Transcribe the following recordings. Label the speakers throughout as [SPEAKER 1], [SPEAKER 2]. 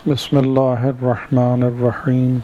[SPEAKER 1] بسم اللہ الرحمن الرحیم۔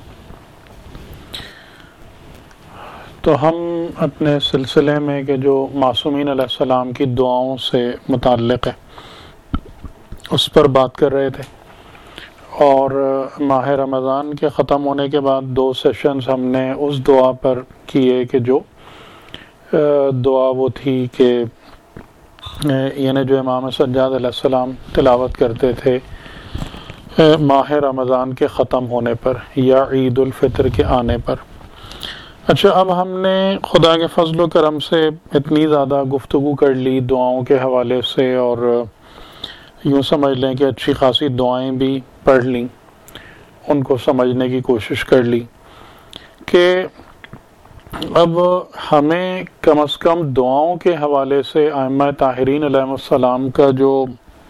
[SPEAKER 1] تو ہم اپنے سلسلے میں کہ جو معصومین علیہ السلام کی دعاؤں سے متعلق ہے اس پر بات کر رہے تھے، اور ماہ رمضان کے ختم ہونے کے بعد 2 سیشنز ہم نے اس دعا پر کیے کہ جو دعا وہ تھی کہ یعنی جو امام سجاد علیہ السلام تلاوت کرتے تھے ماہ رمضان کے ختم ہونے پر یا عید الفطر کے آنے پر۔ اچھا، اب ہم نے خدا کے فضل و کرم سے اتنی زیادہ گفتگو کر لی دعاؤں کے حوالے سے، اور یوں سمجھ لیں کہ اچھی خاصی دعائیں بھی پڑھ لیں، ان کو سمجھنے کی کوشش کر لی کہ اب ہمیں کم از کم دعاؤں کے حوالے سے ائمہ طاہرین علیہ السلام کا جو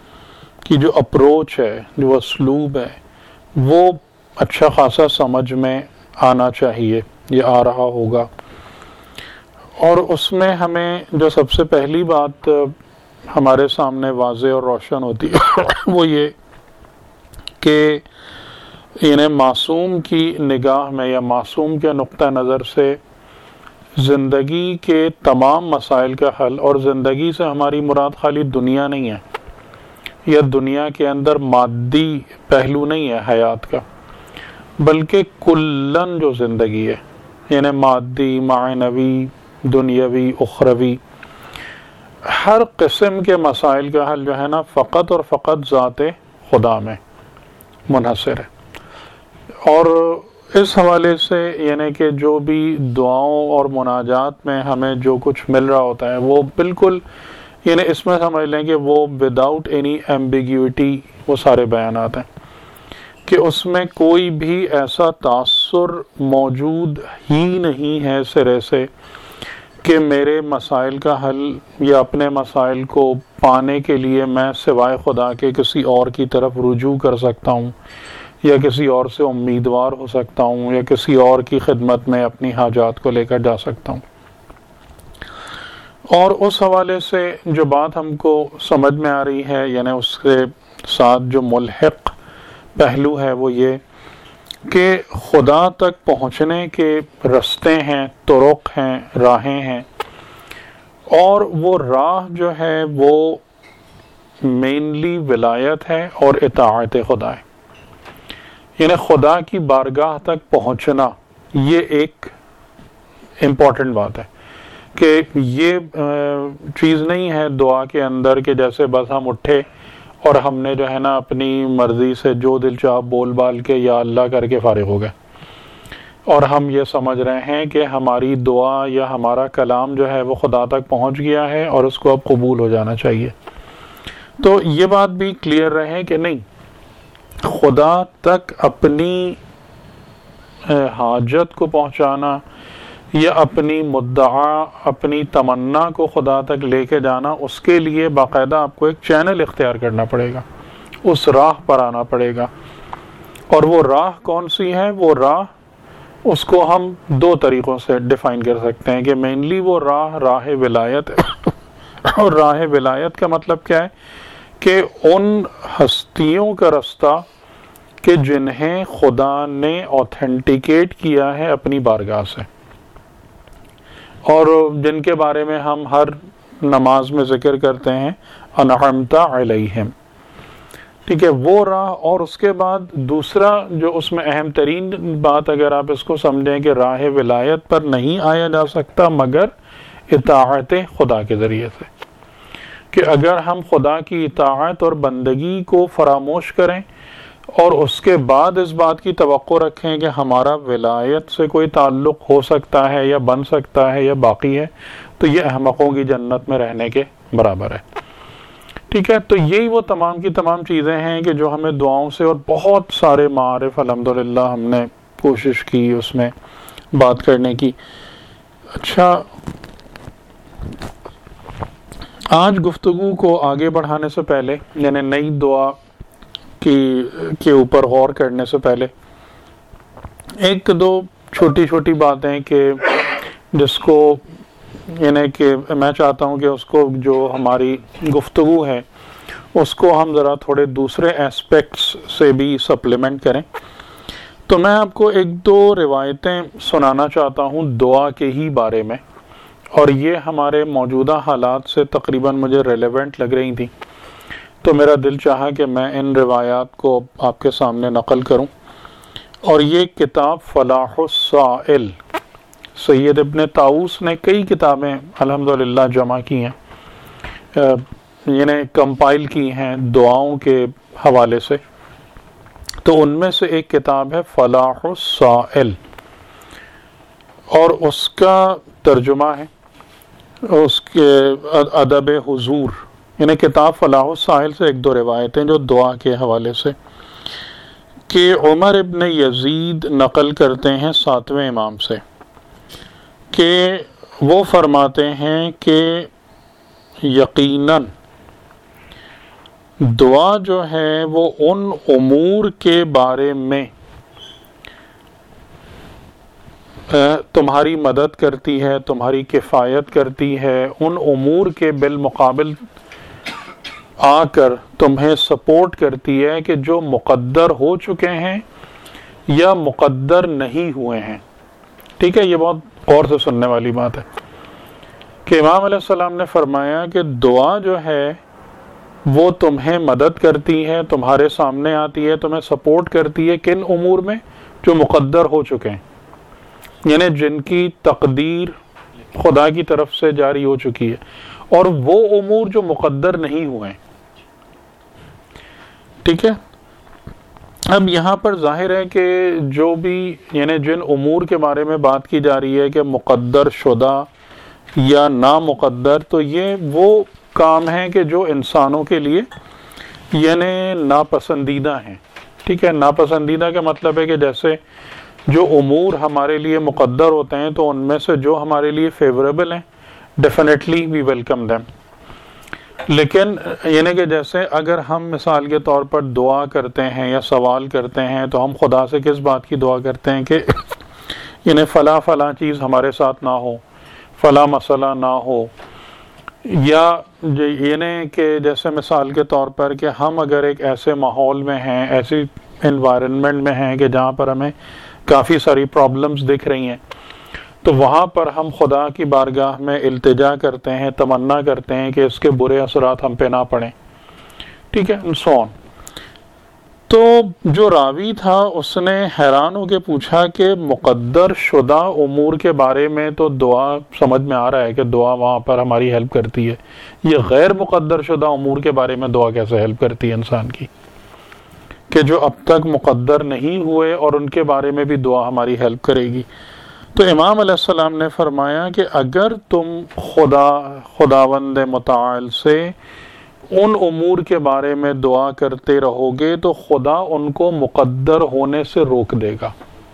[SPEAKER 1] اپروچ ہے، جو اسلوب ہے، وہ اچھا خاصا سمجھ میں آنا چاہیے، یہ آ رہا ہوگا۔ اور اس میں ہمیں جو سب سے پہلی بات ہمارے سامنے واضح اور روشن ہوتی ہے وہ یہ کہ انہیں معصوم کی نگاہ میں یا معصوم کے نقطہ نظر سے زندگی کے تمام مسائل کا حل، اور زندگی سے ہماری مراد خالی دنیا نہیں ہے یا دنیا کے اندر مادی پہلو نہیں ہے حیات کا، بلکہ کلن جو زندگی ہے، یعنی مادی، معنوی، دنیاوی، اخروی، ہر قسم کے مسائل کا حل جو ہے نا فقط اور فقط ذات خدا میں منحصر ہے۔ اور اس حوالے سے یعنی کہ جو بھی دعاؤں اور مناجات میں ہمیں جو کچھ مل رہا ہوتا ہے وہ بالکل یعنی اس میں سمجھ لیں کہ وہ وداؤٹ اینی ایمبیگیوٹی وہ سارے بیانات ہیں، کہ اس میں کوئی بھی ایسا تاثر موجود ہی نہیں ہے سرے سے کہ میرے مسائل کا حل یا اپنے مسائل کو پانے کے لیے میں سوائے خدا کے کسی اور کی طرف رجوع کر سکتا ہوں، یا کسی اور سے امیدوار ہو سکتا ہوں، یا کسی اور کی خدمت میں اپنی حاجات کو لے کر جا سکتا ہوں۔ اور اس حوالے سے جو بات ہم کو سمجھ میں آ رہی ہے، یعنی اس کے ساتھ جو ملحق پہلو ہے وہ یہ کہ خدا تک پہنچنے کے رستے ہیں، طرق ہیں، راہیں ہیں، اور وہ راہ جو ہے وہ مینلی ولایت ہے اور اطاعت خدا ہے، یعنی خدا کی بارگاہ تک پہنچنا یہ ایک امپورٹنٹ بات ہے، کہ یہ چیز نہیں ہے دعا کے اندر کہ جیسے بس ہم اٹھے اور ہم نے جو ہے نا اپنی مرضی سے جو دل چاہ بول بال کے یا اللہ کر کے فارغ ہو گئے، اور ہم یہ سمجھ رہے ہیں کہ ہماری دعا یا ہمارا کلام جو ہے وہ خدا تک پہنچ گیا ہے اور اس کو اب قبول ہو جانا چاہیے۔ تو یہ بات بھی کلیئر رہے کہ نہیں، خدا تک اپنی حاجت کو پہنچانا یا اپنی مدعا، اپنی تمنا کو خدا تک لے کے جانا، اس کے لیے باقاعدہ آپ کو ایک چینل اختیار کرنا پڑے گا، اس راہ پر آنا پڑے گا۔ اور وہ راہ کون سی ہے؟ وہ راہ اس کو ہم 2 طریقوں سے ڈیفائن کر سکتے ہیں کہ مینلی وہ راہ ولایت ہے۔ اور راہ ولایت کا مطلب کیا ہے؟ کہ ان ہستیوں کا رستہ کہ جنہیں خدا نے اوتھینٹیکیٹ کیا ہے اپنی بارگاہ سے، اور جن کے بارے میں ہم ہر نماز میں ذکر کرتے ہیں انعمت علیہم، ٹھیک ہے، وہ راہ۔ اور اس کے بعد دوسرا جو اس میں اہم ترین بات اگر آپ اس کو سمجھیں کہ راہ ولایت پر نہیں آیا جا سکتا مگر اطاعت خدا کے ذریعے سے، کہ اگر ہم خدا کی اطاعت اور بندگی کو فراموش کریں اور اس کے بعد اس بات کی توقع رکھیں کہ ہمارا ولایت سے کوئی تعلق ہو سکتا ہے یا بن سکتا ہے یا باقی ہے، تو یہ احمقوں کی جنت میں رہنے کے برابر ہے، ٹھیک ہے۔ تو یہی وہ تمام کی تمام چیزیں ہیں کہ جو ہمیں دعاؤں سے اور بہت سارے معارف الحمدللہ ہم نے کوشش کی اس میں بات کرنے کی۔ اچھا، آج گفتگو کو آگے بڑھانے سے پہلے، یعنی نئی دعا کے اوپر غور کرنے سے پہلے، 1-2 چھوٹی باتیں کہ جس کو یعنی کہ میں چاہتا ہوں کہ اس کو جو ہماری گفتگو ہے اس کو ہم ذرا تھوڑے دوسرے ایسپیکٹس سے بھی سپلیمنٹ کریں. تو میں آپ کو ایک دو روایتیں سنانا چاہتا ہوں دعا کے ہی بارے میں، اور یہ ہمارے موجودہ حالات سے تقریباً مجھے ریلیونٹ لگ رہی تھیں، تو میرا دل چاہا کہ میں ان روایات کو آپ کے سامنے نقل کروں. اور یہ کتاب فلاح السائل، سید ابن طاؤس نے کئی کتابیں الحمدللہ جمع کی ہیں، یعنی کمپائل کی ہیں دعاؤں کے حوالے سے. تو ان میں سے ایک کتاب ہے فلاح السائل، اور اس کا ترجمہ ہے اس کے ادب حضور. یعنی کتاب فلاح السائل سے ایک دو روایتیں جو دعا کے حوالے سے، کہ عمر ابن یزید نقل کرتے ہیں 7ویں امام سے کہ وہ فرماتے ہیں کہ یقیناً دعا جو ہے وہ ان امور کے بارے میں تمہاری مدد کرتی ہے، تمہاری کفایت کرتی ہے، ان امور کے بالمقابل آ کر تمہیں سپورٹ کرتی ہے کہ جو مقدر ہو چکے ہیں یا مقدر نہیں ہوئے ہیں. ٹھیک ہے، یہ بہت غور سے سننے والی بات ہے کہ امام علیہ السلام نے فرمایا کہ دعا جو ہے وہ تمہیں مدد کرتی ہے، تمہارے سامنے آتی ہے، تمہیں سپورٹ کرتی ہے کن امور میں؟ جو مقدر ہو چکے ہیں، یعنی جن کی تقدیر خدا کی طرف سے جاری ہو چکی ہے، اور وہ امور جو مقدر نہیں ہوئے ہیں. ٹھیک ہے، اب یہاں پر ظاہر ہے کہ جو بھی یعنی جن امور کے بارے میں بات کی جا رہی ہے کہ مقدر شدہ یا نامقدر، تو یہ وہ کام ہیں کہ جو انسانوں کے لیے یعنی ناپسندیدہ ہیں. ٹھیک ہے، ناپسندیدہ کا مطلب ہے کہ جیسے جو امور ہمارے لیے مقدر ہوتے ہیں تو ان میں سے جو ہمارے لیے فیوریبل ہیں ڈیفینیٹلی وی ویلکم دیم. لیکن یعنی کہ جیسے اگر ہم مثال کے طور پر دعا کرتے ہیں یا سوال کرتے ہیں تو ہم خدا سے کس بات کی دعا کرتے ہیں کہ یعنی فلاں چیز ہمارے ساتھ نہ ہو، فلاں مسئلہ نہ ہو، یا یعنی کہ جیسے مثال کے طور پر کہ ہم اگر ایک ایسے ماحول میں ہیں، ایسی انوائرنمنٹ میں ہیں کہ جہاں پر ہمیں کافی ساری پرابلمز دکھ رہی ہیں، تو وہاں پر ہم خدا کی بارگاہ میں التجا کرتے ہیں، تمنا کرتے ہیں کہ اس کے برے اثرات ہم پہ نہ پڑیں. ٹھیک ہے، سو آن. تو جو راوی تھا اس نے حیران ہو کے پوچھا کہ مقدر شدہ امور کے بارے میں تو دعا سمجھ میں آ رہا ہے کہ دعا وہاں پر ہماری ہیلپ کرتی ہے، یہ غیر مقدر شدہ امور کے بارے میں دعا کیسے ہیلپ کرتی ہے انسان کی، کہ جو اب تک مقدر نہیں ہوئے اور ان کے بارے میں بھی دعا ہماری ہیلپ کرے گی. تو امام علیہ السلام نے فرمایا کہ اگر تم خداوند متعال سے ان امور کے بارے میں دعا کرتے رہو گے تو خدا ان کو مقدر ہونے سے روک دے گا،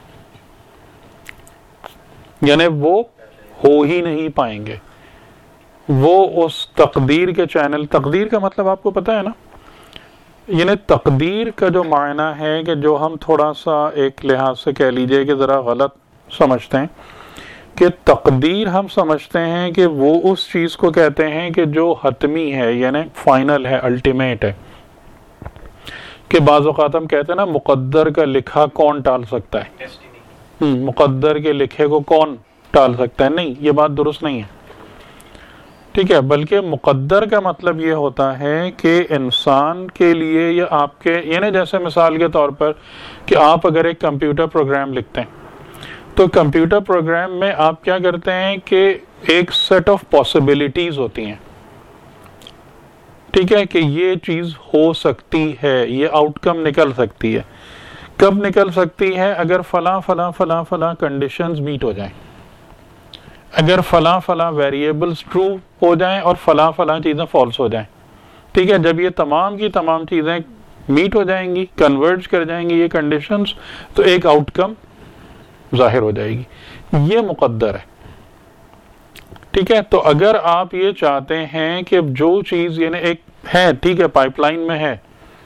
[SPEAKER 1] یعنی وہ ہو ہی نہیں پائیں گے، وہ اس تقدیر کے چینل. تقدیر کا مطلب آپ کو پتہ ہے نا، یعنی تقدیر کا جو معنی ہے کہ جو ہم تھوڑا سا ایک لحاظ سے کہہ لیجئے کہ ذرا غلط سمجھتے ہیں کہ تقدیر ہم سمجھتے ہیں کہ وہ اس چیز کو کہتے ہیں کہ جو حتمی ہے، یعنی فائنل ہے، الٹیمیٹ ہے. کہ بعض اوقات ہم کہتے ہیں نا مقدر کا لکھا کون ٹال سکتا ہے، مقدر کے لکھے کو کون ٹال سکتا ہے. نہیں، یہ بات درست نہیں ہے. ٹھیک ہے، بلکہ مقدر کا مطلب یہ ہوتا ہے کہ انسان کے لیے یا آپ کے، یعنی جیسے مثال کے طور پر کہ آپ اگر ایک کمپیوٹر پروگرام لکھتے ہیں تو کمپیوٹر پروگرام میں آپ کیا کرتے ہیں کہ ایک سیٹ آف پاسبلٹیز ہوتی ہیں. ٹھیک ہے، کہ یہ چیز ہو سکتی ہے، یہ آؤٹ کم نکل سکتی ہے. کب نکل سکتی ہے؟ اگر فلاں کنڈیشنز میٹ ہو جائیں، اگر فلاں ویریبلز ٹرو ہو جائیں اور فلاں چیزیں فالس ہو جائیں. ٹھیک ہے، جب یہ تمام کی تمام چیزیں میٹ ہو جائیں گی، کنورج کر جائیں گی یہ کنڈیشنز، تو ایک آؤٹ کم ظاہر ہو جائے گی. یہ مقدر ہے. ٹھیک ہے، تو اگر آپ یہ چاہتے ہیں کہ جو چیز یعنی ایک ہے، ٹھیک ہے، پائپ لائن میں ہے،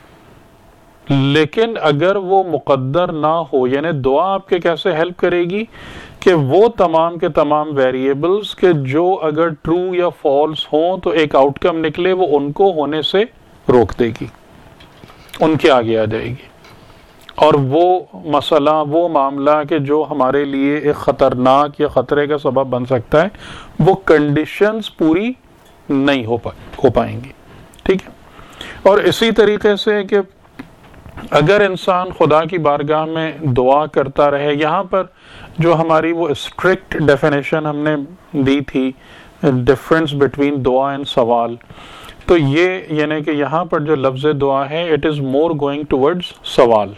[SPEAKER 1] لیکن اگر وہ مقدر نہ ہو، یعنی دعا آپ کے کیسے ہیلپ کرے گی کہ وہ تمام کے تمام ویریبلز کے جو اگر ٹرو یا فالس ہوں تو ایک آؤٹ کم نکلے، وہ ان کو ہونے سے روک دے گی، ان کے آگے آ جائے گی، اور وہ مسئلہ، وہ معاملہ کہ جو ہمارے لیے ایک خطرناک یا خطرے کا سبب بن سکتا ہے، وہ کنڈیشنز پوری نہیں ہو پائیں گی. ٹھیک ہے. اور اسی طریقے سے کہ اگر انسان خدا کی بارگاہ میں دعا کرتا رہے، یہاں پر جو ہماری وہ اسٹرکٹ ڈیفینیشن ہم نے دی تھی، ڈفرینس بٹوین دعا اینڈ سوال، تو یہ یعنی کہ یہاں پر جو لفظ دعا ہے it is more going towards سوال.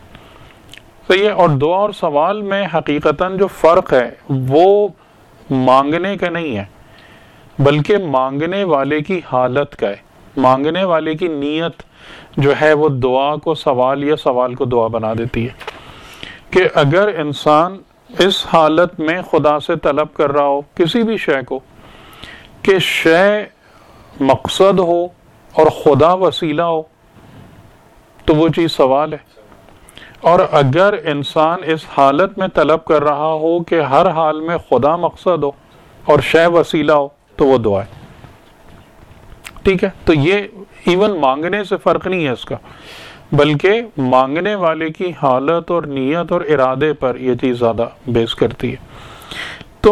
[SPEAKER 1] صحیح ہے. اور دعا اور سوال میں حقیقتاً جو فرق ہے وہ مانگنے کا نہیں ہے، بلکہ مانگنے والے کی حالت کا ہے. مانگنے والے کی نیت جو ہے وہ دعا کو سوال یا سوال کو دعا بنا دیتی ہے. کہ اگر انسان اس حالت میں خدا سے طلب کر رہا ہو کسی بھی شے کو کہ شے مقصد ہو اور خدا وسیلہ ہو، تو وہ چیز سوال ہے. اور اگر انسان اس حالت میں طلب کر رہا ہو کہ ہر حال میں خدا مقصد ہو اور شے وسیلہ ہو، تو وہ دعا ہے. ٹھیک ہے. تو یہ ایون مانگنے سے فرق نہیں ہے اس کا، بلکہ مانگنے والے کی حالت اور نیت اور ارادے پر یہ چیز زیادہ بیس کرتی ہے. تو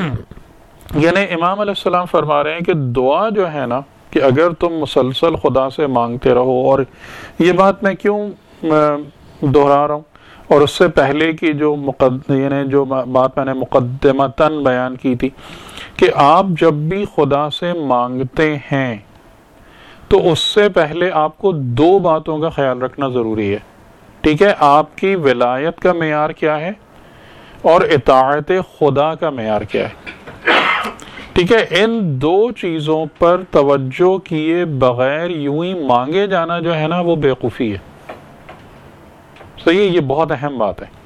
[SPEAKER 1] یعنی امام علیہ السلام فرما رہے ہیں کہ دعا جو ہے نا، کہ اگر تم مسلسل خدا سے مانگتے رہو، اور یہ بات میں کیوں دہرا رہا ہوں، اور اس سے پہلے کی جو یعنی جو بات میں نے مقدمتاً بیان کی تھی کہ آپ جب بھی خدا سے مانگتے ہیں تو اس سے پہلے آپ کو دو باتوں کا خیال رکھنا ضروری ہے. ٹھیک ہے. آپ کی ولایت کا معیار کیا ہے اور اطاعت خدا کا معیار کیا ہے. ٹھیک ہے. ان دو چیزوں پر توجہ کیے بغیر یوں ہی مانگے جانا جو ہے نا، وہ بیوقوفی ہے. صحیح ہے. یہ بہت اہم بات ہے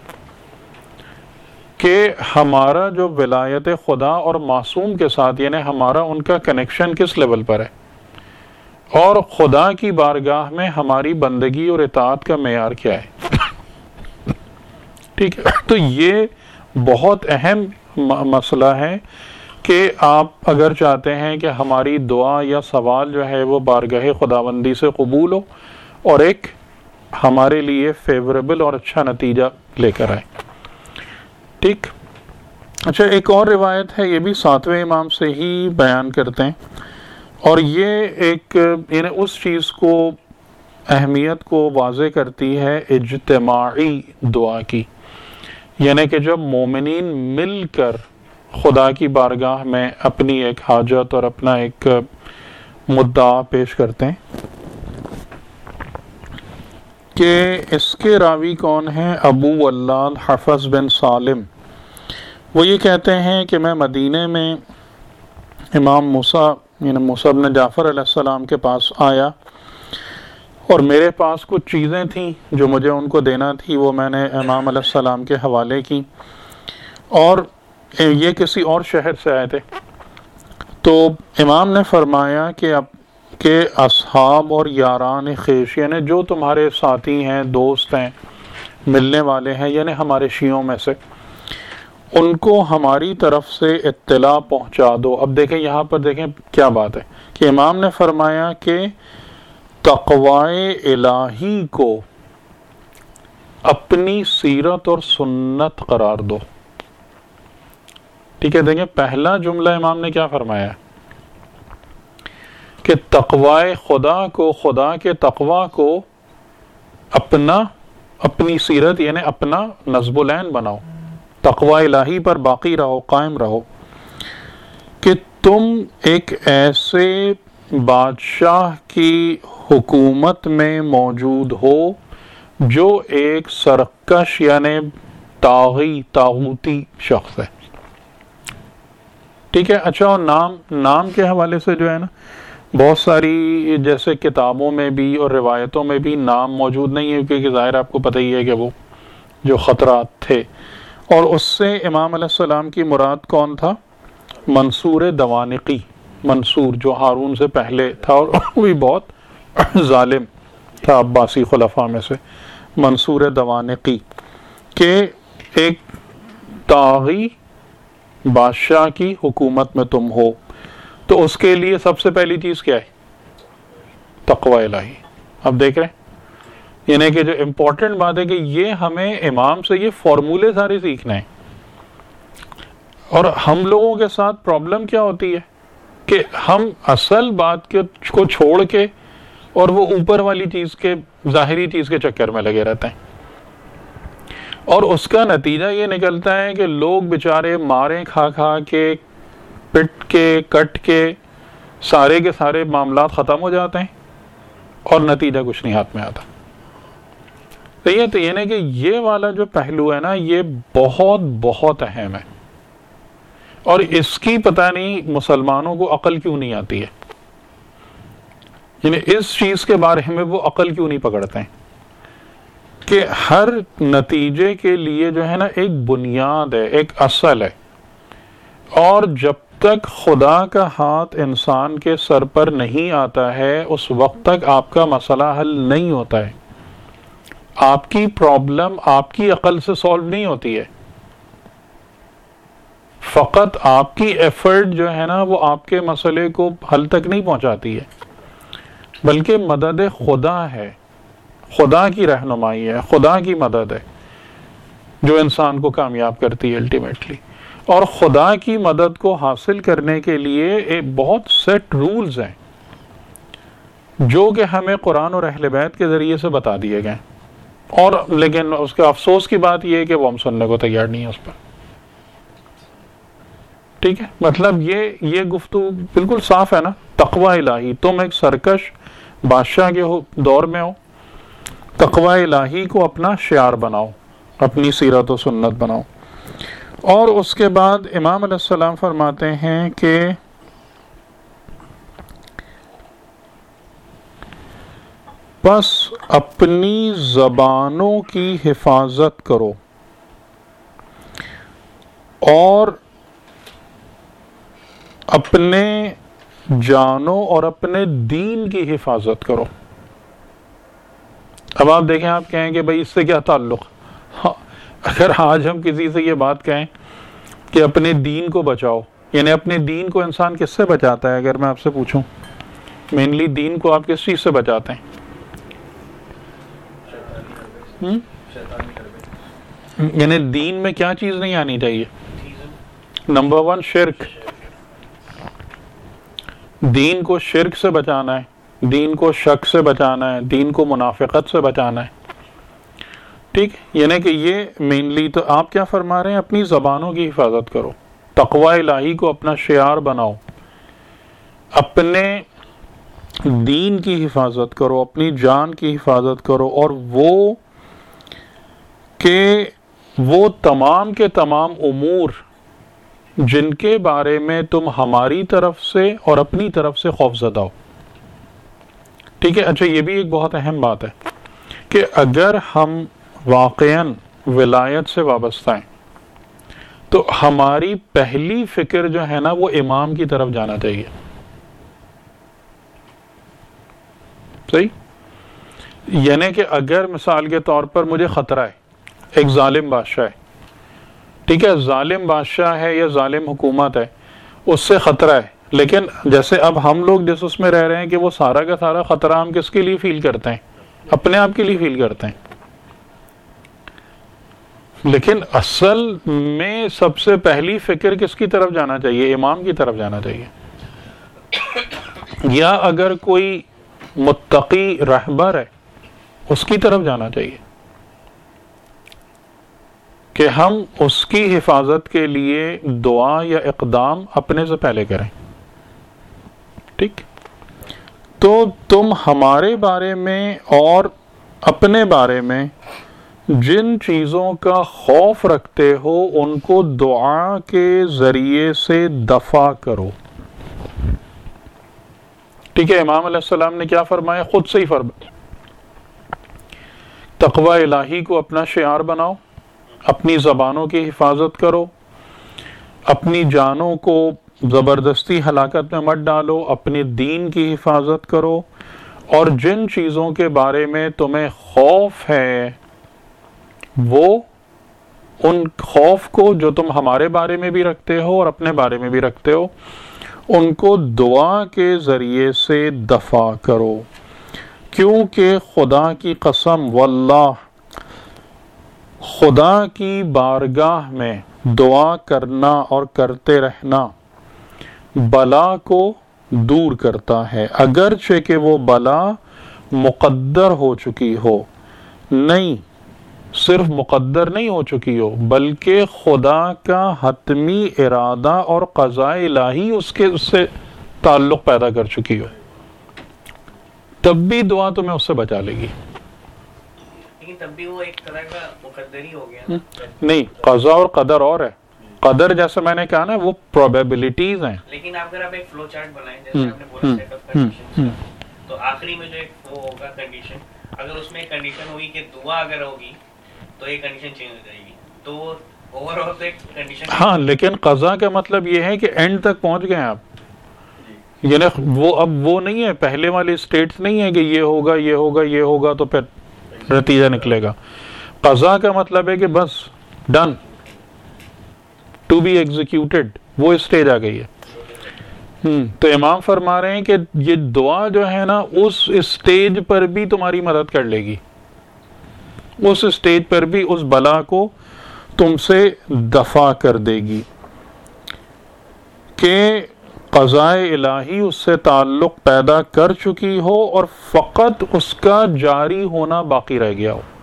[SPEAKER 1] کہ ہمارا جو ولایت خدا اور معصوم کے ساتھ، یعنی ہمارا ان کا کنیکشن کس لیول پر ہے، اور خدا کی بارگاہ میں ہماری بندگی اور اطاعت کا معیار کیا ہے. ٹھیک ہے. تو یہ بہت اہم مسئلہ ہے کہ آپ اگر چاہتے ہیں کہ ہماری دعا یا سوال جو ہے وہ بارگاہ خداوندی سے قبول ہو اور ایک ہمارے لیے فیوریبل اور اچھا نتیجہ لے کر آئے. ٹھیک. اچھا، ایک اور روایت ہے، یہ بھی 7ویں امام سے ہی بیان کرتے ہیں، اور یہ ایک یعنی اس چیز کو، اہمیت کو واضح کرتی ہے اجتماعی دعا کی. یعنی کہ جب مومنین مل کر خدا کی بارگاہ میں اپنی ایک حاجت اور اپنا ایک مدعا پیش کرتے ہیں. کہ اس کے راوی کون ہیں؟ ابو ولاد حفظ بن سالم. وہ یہ کہتے ہیں کہ میں مدینے میں امام موسیٰ یعنی موسیٰ بن جعفر علیہ السلام کے پاس آیا، اور میرے پاس کچھ چیزیں تھیں جو مجھے ان کو دینا تھی، وہ میں نے امام علیہ السلام کے حوالے کی. اور یہ کسی اور شہر سے آئے تھے. تو امام نے فرمایا کہ اصحاب اور یاران خیش، یعنی جو تمہارے ساتھی ہیں، دوست ہیں، ملنے والے ہیں، یعنی ہمارے شیعوں میں سے، ان کو ہماری طرف سے اطلاع پہنچا دو. اب دیکھیں یہاں پر، دیکھیں کیا بات ہے کہ امام نے فرمایا کہ تقوی الہی کو اپنی سیرت اور سنت قرار دو. ٹھیک ہے. دیکھیں پہلا جملہ امام نے کیا فرمایا ہے کہ تقوی خدا کو، خدا کے تقوی کو اپنی سیرت یعنی اپنا نصب العین بناؤ، تقوی الہی پر باقی رہو، قائم رہو. کہ تم ایک ایسے بادشاہ کی حکومت میں موجود ہو جو ایک سرکش یعنی طاغوتی شخص ہے. ٹھیک ہے. اچھا، اور نام کے حوالے سے جو ہے نا، بہت ساری جیسے کتابوں میں بھی اور روایتوں میں بھی نام موجود نہیں ہے، کیونکہ ظاہر آپ کو پتہ ہی ہے کہ وہ جو خطرات تھے. اور اس سے امام علیہ السلام کی مراد کون تھا؟ منصور دوانقی. منصور جو ہارون سے پہلے تھا، اور وہ بھی بہت ظالم تھا عباسی خلفاء میں سے. منصور دوانقی کہ ایک طاغی بادشاہ کی حکومت میں تم ہو، تو اس کے لیے سب سے پہلی چیز کیا ہے؟ تقوی الہی. اب دیکھ رہے ہیں یعنی کہ جو امپورٹنٹ بات ہے کہ یہ ہمیں امام سے یہ فارمولے سارے سیکھنا ہے. اور ہم لوگوں کے ساتھ پرابلم کیا ہوتی ہے کہ ہم اصل بات کو چھوڑ کے اور وہ اوپر والی چیز کے ظاہری چیز کے چکر میں لگے رہتے ہیں, اور اس کا نتیجہ یہ نکلتا ہے کہ لوگ بیچارے مارے کھا کھا کے پٹ کے کٹ کے سارے کے سارے معاملات ختم ہو جاتے ہیں اور نتیجہ کچھ نہیں ہاتھ میں آتا. تو یہ نہیں کہ یہ والا جو پہلو ہے نا یہ بہت بہت اہم ہے, اور اس کی پتہ نہیں مسلمانوں کو عقل کیوں نہیں آتی ہے, یعنی اس چیز کے بارے میں وہ عقل کیوں نہیں پکڑتے ہیں کہ ہر نتیجے کے لیے جو ہے نا ایک بنیاد ہے, ایک اصل ہے, اور جب تک خدا کا ہاتھ انسان کے سر پر نہیں آتا ہے اس وقت تک آپ کا مسئلہ حل نہیں ہوتا ہے. آپ کی پرابلم آپ کی عقل سے سولو نہیں ہوتی ہے, فقط آپ کی ایفرٹ جو ہے نا وہ آپ کے مسئلے کو حل تک نہیں پہنچاتی ہے, بلکہ مدد خدا ہے, خدا کی رہنمائی ہے, خدا کی مدد ہے جو انسان کو کامیاب کرتی ہے الٹیمیٹلی. اور خدا کی مدد کو حاصل کرنے کے لیے ایک بہت سیٹ رولز ہیں جو کہ ہمیں قرآن اور اہل بیت کے ذریعے سے بتا دیے گئے, اور لیکن اس کا افسوس کی بات یہ ہے کہ وہ ہم سننے کو تیار نہیں ہے اس پر. ٹھیک ہے, مطلب یہ گفتگو بالکل صاف ہے نا. تقوی الہی, تم ایک سرکش بادشاہ کے دور میں ہو, تقوی الہی کو اپنا شعار بناؤ, اپنی سیرت و سنت بناؤ. اور اس کے بعد امام علیہ السلام فرماتے ہیں کہ بس اپنی زبانوں کی حفاظت کرو اور اپنے جانوں اور اپنے دین کی حفاظت کرو. اب آپ دیکھیں, آپ کہیں کہ بھئی اس سے کیا تعلق. اگر آج ہم کسی سے یہ بات کہیں کہ اپنے دین کو بچاؤ, یعنی اپنے دین کو انسان کس سے بچاتا ہے؟ اگر میں آپ سے پوچھوں مینلی دین کو آپ کس چیز سے بچاتے ہیں؟ یعنی دین میں کیا چیز نہیں آنی چاہیے؟ نمبر 1 شرک. دین کو شرک سے بچانا ہے, دین کو شک سے بچانا ہے, دین کو منافقت سے بچانا ہے. ٹھیک, یعنی کہ یہ مینلی. تو آپ کیا فرما رہے ہیں؟ اپنی زبانوں کی حفاظت کرو, تقوی الہی کو اپنا شعار بناؤ, اپنے دین کی حفاظت کرو, اپنی جان کی حفاظت کرو, اور وہ تمام کے تمام امور جن کے بارے میں تم ہماری طرف سے اور اپنی طرف سے خوف زدہ ہو. ٹھیک ہے. اچھا, یہ بھی ایک بہت اہم بات ہے کہ اگر ہم واقعاً ولایت سے وابستہ ہیں تو ہماری پہلی فکر جو ہے نا وہ امام کی طرف جانا چاہیے. صحیح, یعنی کہ اگر مثال کے طور پر مجھے خطرہ ہے, ایک ظالم بادشاہ ہے, ٹھیک ہے, ظالم بادشاہ ہے یا ظالم حکومت ہے, اس سے خطرہ ہے, لیکن جیسے اب ہم لوگ جس اس میں رہ رہے ہیں کہ وہ سارا کا سارا خطرہ ہم کس کے لیے فیل کرتے ہیں؟ اپنے آپ کے لیے فیل کرتے ہیں. لیکن اصل میں سب سے پہلی فکر کس کی طرف جانا چاہیے؟ امام کی طرف جانا چاہیے. یا اگر کوئی متقی رہبر ہے اس کی طرف جانا چاہیے کہ ہم اس کی حفاظت کے لیے دعا یا اقدام اپنے سے پہلے کریں. ٹھیک, تو تم ہمارے بارے میں اور اپنے بارے میں جن چیزوں کا خوف رکھتے ہو ان کو دعا کے ذریعے سے دفع کرو. ٹھیک ہے, امام علیہ السلام نے کیا فرمایا؟ خود سے ہی فرمایا, تقوی الہی کو اپنا شعار بناؤ, اپنی زبانوں کی حفاظت کرو, اپنی جانوں کو زبردستی ہلاکت میں مت ڈالو, اپنے دین کی حفاظت کرو, اور جن چیزوں کے بارے میں تمہیں خوف ہے وہ ان خوف کو جو تم ہمارے بارے میں بھی رکھتے ہو اور اپنے بارے میں بھی رکھتے ہو ان کو دعا کے ذریعے سے دفع کرو. کیونکہ خدا کی قسم واللہ، خدا کی بارگاہ میں دعا کرنا اور کرتے رہنا بلا کو دور کرتا ہے، اگرچہ کہ وہ بلا مقدر ہو چکی ہو۔ نہیں، صرف مقدر نہیں ہو چکی ہو، بلکہ خدا کا حتمی ارادہ اور قضاء الہی اس سے تعلق پیدا کر چکی ہو، تب بھی دعا تمہیں اس سے بچا لے گی۔
[SPEAKER 2] لیکن تب بھی وہ ایک طرح کا مقدر ہی ہو گیا
[SPEAKER 1] نہیں، قضاء اور قدر اور ہے۔ قدر جیسے میں نے کہا نا وہ پروبیبلٹیز ہیں،
[SPEAKER 2] لیکن اگر آپ ایک فلو چارٹ بنائیں جیسے آپ نے بولا سیٹ آف کنڈیشنز کا، تو آخری میں جو ایک وہ ہوگا کنڈیشن، اگر اس میں ایک کنڈیشن ہوگی کہ دعا اگر ہوگی تو یہ کنڈیشن چینج ہو جائے گی، تو اوور آل تو ایک کنڈیشن۔
[SPEAKER 1] ہاں، لیکن قضا کا مطلب یہ ہے کہ اینڈ تک پہنچ گئے آپ، یعنی وہ اب وہ نہیں ہے، پہلے والی اسٹیٹس نہیں ہے کہ یہ ہوگا یہ ہوگا یہ ہوگا تو پھر نتیجہ نکلے گا۔ قضا کا مطلب ہے کہ بس ڈن، ٹو بی ایگزیکیوٹیڈ، وہ اسٹیج آ گئی ہے۔ تو امام فرما رہے ہیں کہ یہ دعا جو ہے نا اس اسٹیج پر بھی تمہاری مدد کر لے گی، اس اسٹیج پر بھی اس بلا کو تم سے دفع کر دے گی کہ قضاء الہی اس سے تعلق پیدا کر چکی ہو اور فقط اس کا جاری ہونا باقی رہ گیا ہو۔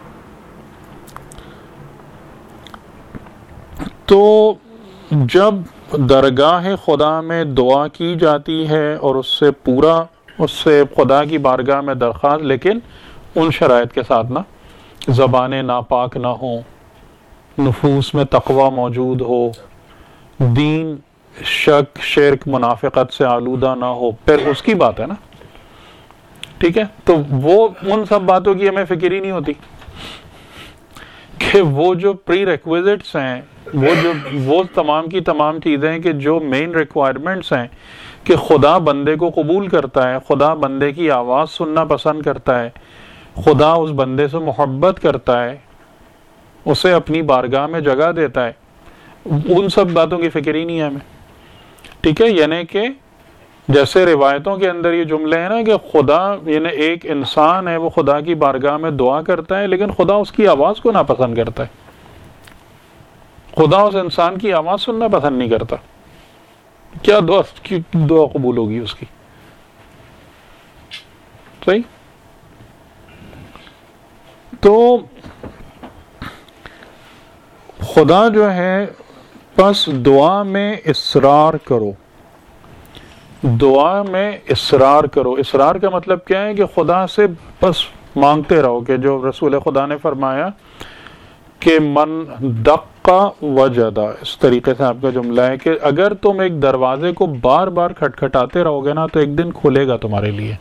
[SPEAKER 1] تو جب درگاہ خدا میں دعا کی جاتی ہے اور اس سے خدا کی بارگاہ میں درخواست، لیکن ان شرائط کے ساتھ نا، زبانیں ناپاک نہ ہوں، نفوس میں تقوی موجود ہو، دین شک شرک منافقت سے آلودہ نہ ہو، پھر اس کی بات ہے نا، ٹھیک ہے؟ تو وہ ان سب باتوں کی ہمیں فکر ہی نہیں ہوتی کہ وہ جو پری ریکویزٹس ہیں، وہ تمام کی تمام چیزیں کہ جو مین ریکوائرمنٹس ہیں کہ خدا بندے کو قبول کرتا ہے، خدا بندے کی آواز سننا پسند کرتا ہے، خدا اس بندے سے محبت کرتا ہے، اسے اپنی بارگاہ میں جگہ دیتا ہے، ان سب باتوں کی فکر ہی نہیں ہے ہمیں، ٹھیک ہے؟ یعنی کہ جیسے روایتوں کے اندر یہ جملے ہیں نا کہ خدا، یعنی ایک انسان ہے وہ خدا کی بارگاہ میں دعا کرتا ہے لیکن خدا اس کی آواز کو ناپسند کرتا ہے، خدا اس انسان کی آواز سننا پسند نہیں کرتا، کیا دعا قبول ہوگی اس کی؟ صحیح؟ تو خدا جو ہے، بس دعا میں اصرار کرو، دعا میں اصرار کرو۔ اصرار کا مطلب کیا ہے کہ خدا سے بس مانگتے رہو، کہ جو رسول خدا نے فرمایا کہ من دقا وجدا، اس طریقے سے آپ کا جملہ ہے کہ اگر تم ایک دروازے کو بار بار کھٹکھٹاتے رہو گے نا تو ایک دن کھلے گا تمہارے لیے۔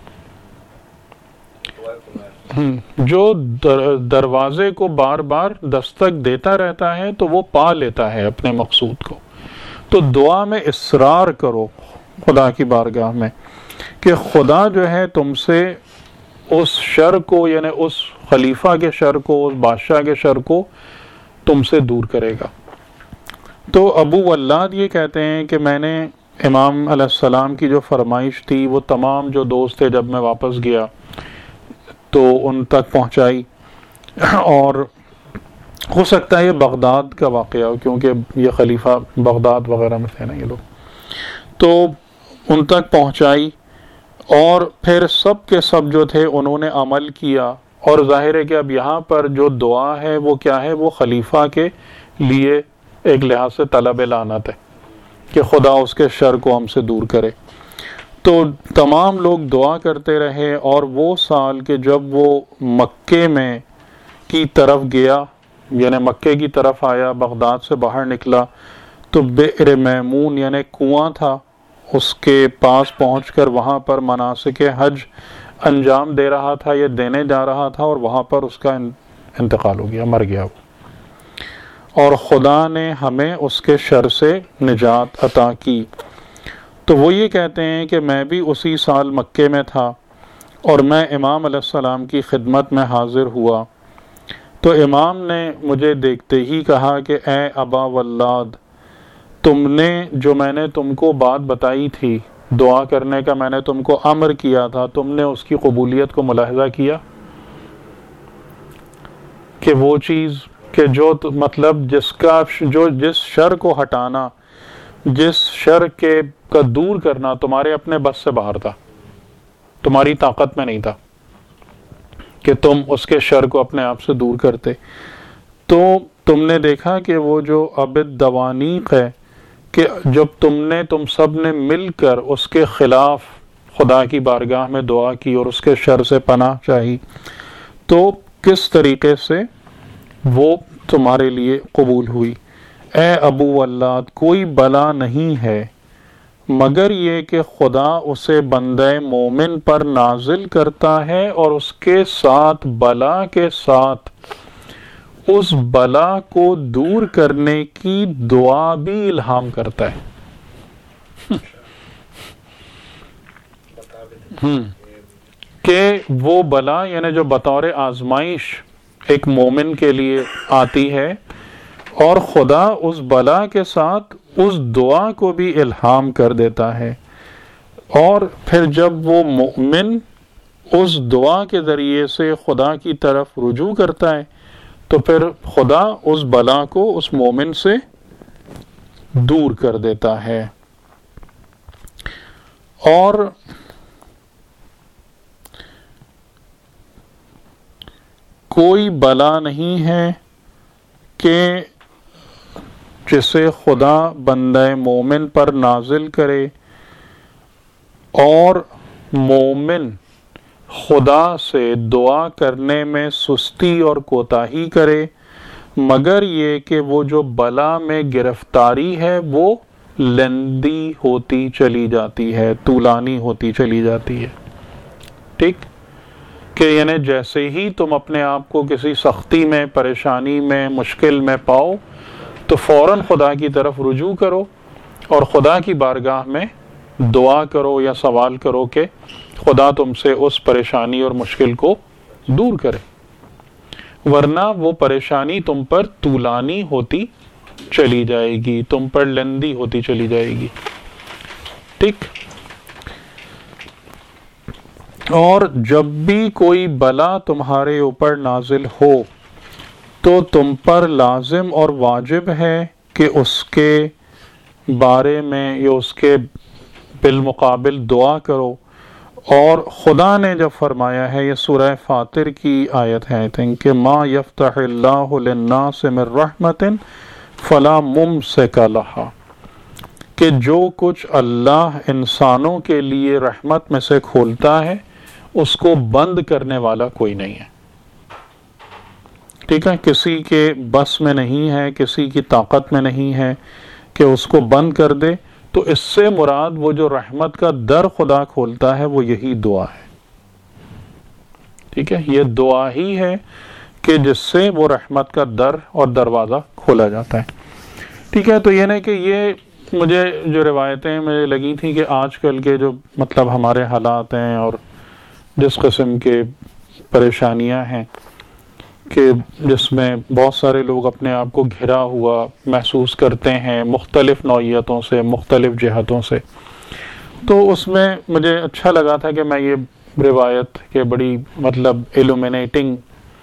[SPEAKER 1] جو دروازے کو بار بار دستک دیتا رہتا ہے تو وہ پا لیتا ہے اپنے مقصود کو۔ تو دعا میں اصرار کرو خدا کی بارگاہ میں کہ خدا جو ہے تم سے اس شر کو، یعنی اس خلیفہ کے شر کو، اس بادشاہ کے شر کو تم سے دور کرے گا۔ تو ابو ولاد یہ کہتے ہیں کہ میں نے امام علیہ السلام کی جو فرمائش تھی وہ تمام جو دوست تھے جب میں واپس گیا تو ان تک پہنچائی، اور ہو سکتا ہے یہ بغداد کا واقعہ ہو کیونکہ یہ خلیفہ بغداد وغیرہ میں تھے نا یہ لوگ، تو ان تک پہنچائی، اور پھر سب کے سب جو تھے انہوں نے عمل کیا۔ اور ظاہر ہے کہ اب یہاں پر جو دعا ہے وہ کیا ہے، وہ خلیفہ کے لیے ایک لحاظ سے طلب لعنت ہے کہ خدا اس کے شر کو ہم سے دور کرے۔ تو تمام لوگ دعا کرتے رہے، اور وہ سال کہ جب وہ مکے میں کی طرف گیا، یعنی مکے کی طرف آیا، بغداد سے باہر نکلا، تو بئر میمون یعنی کنواں تھا، اس کے پاس پہنچ کر وہاں پر مناسک حج انجام دے رہا تھا یا دینے جا رہا تھا، اور وہاں پر اس کا انتقال ہو گیا، مر گیا وہ، اور خدا نے ہمیں اس کے شر سے نجات عطا کی۔ تو وہ یہ کہتے ہیں کہ میں بھی اسی سال مکے میں تھا، اور میں امام علیہ السلام کی خدمت میں حاضر ہوا، تو امام نے مجھے دیکھتے ہی کہا کہ اے ابا ولاد، تم نے جو میں نے تم کو بات بتائی تھی دعا کرنے کا میں نے تم کو امر کیا تھا، تم نے اس کی قبولیت کو ملاحظہ کیا کہ وہ چیز کہ جو مطلب جس شر کو ہٹانا، جس شر کا دور کرنا تمہارے اپنے بس سے باہر تھا، تمہاری طاقت میں نہیں تھا کہ تم اس کے شر کو اپنے آپ سے دور کرتے. تو تم نے دیکھا کہ وہ جو عبد دوانیق ہے کہ جب تم سب نے مل کر اس کے خلاف خدا کی بارگاہ میں دعا کی اور اس کے شر سے پناہ چاہی، تو کس طریقے سے وہ تمہارے لیے قبول ہوئی. اے ابو ولاد، کوئی بلا نہیں ہے مگر یہ کہ خدا اسے بندہ مومن پر نازل کرتا ہے اور اس کے ساتھ بلا کے ساتھ اس بلا کو دور کرنے کی دعا بھی الہام کرتا ہے. کہ وہ بلا یعنی جو بطور آزمائش ایک مومن کے لیے آتی ہے، اور خدا اس بلا کے ساتھ اس دعا کو بھی الہام کر دیتا ہے، اور پھر جب وہ مومن اس دعا کے ذریعے سے خدا کی طرف رجوع کرتا ہے تو پھر خدا اس بلا کو اس مومن سے دور کر دیتا ہے. اور کوئی بلا نہیں ہے کہ جسے خدا بندہ مومن پر نازل کرے اور مومن خدا سے دعا کرنے میں سستی اور کوتاہی کرے، مگر یہ کہ وہ جو بلا میں گرفتاری ہے وہ لندی ہوتی چلی جاتی ہے، طولانی ہوتی چلی جاتی ہے. ٹھیک کہ یعنی جیسے ہی تم اپنے آپ کو کسی سختی میں، پریشانی میں، مشکل میں پاؤ تو فوراً خدا کی طرف رجوع کرو اور خدا کی بارگاہ میں دعا کرو یا سوال کرو کہ خدا تم سے اس پریشانی اور مشکل کو دور کرے، ورنہ وہ پریشانی تم پر طولانی ہوتی چلی جائے گی، تم پر لندی ہوتی چلی جائے گی. ٹھیک. اور جب بھی کوئی بلا تمہارے اوپر نازل ہو تو تم پر لازم اور واجب ہے کہ اس کے بارے میں یا اس کے بالمقابل دعا کرو. اور خدا نے جب فرمایا ہے، یہ سورہ فاطر کی آیت ہے کہ ما یفتح اللہ للناس من رحمت فلا ممسک لہا، کہ جو کچھ اللہ انسانوں کے لیے رحمت میں سے کھولتا ہے اس کو بند کرنے والا کوئی نہیں ہے. ٹھیک ہے، کسی کے بس میں نہیں ہے، کسی کی طاقت میں نہیں ہے کہ اس کو بند کر دے. تو اس سے مراد وہ جو رحمت کا در خدا کھولتا ہے وہ یہی دعا ہے. ٹھیک ہے، یہ دعا ہی ہے کہ جس سے وہ رحمت کا در اور دروازہ کھولا جاتا ہے. ٹھیک ہے، تو یہ نہیں کہ یہ مجھے جو روایتیں مجھے لگی تھیں کہ آج کل کے جو مطلب ہمارے حالات ہیں اور جس قسم کے پریشانیاں ہیں کہ جس میں بہت سارے لوگ اپنے آپ کو گھرا ہوا محسوس کرتے ہیں مختلف نوعیتوں سے، مختلف جہتوں سے، تو اس میں مجھے اچھا لگا تھا کہ میں یہ روایت کے بڑی مطلب ایلومینیٹنگ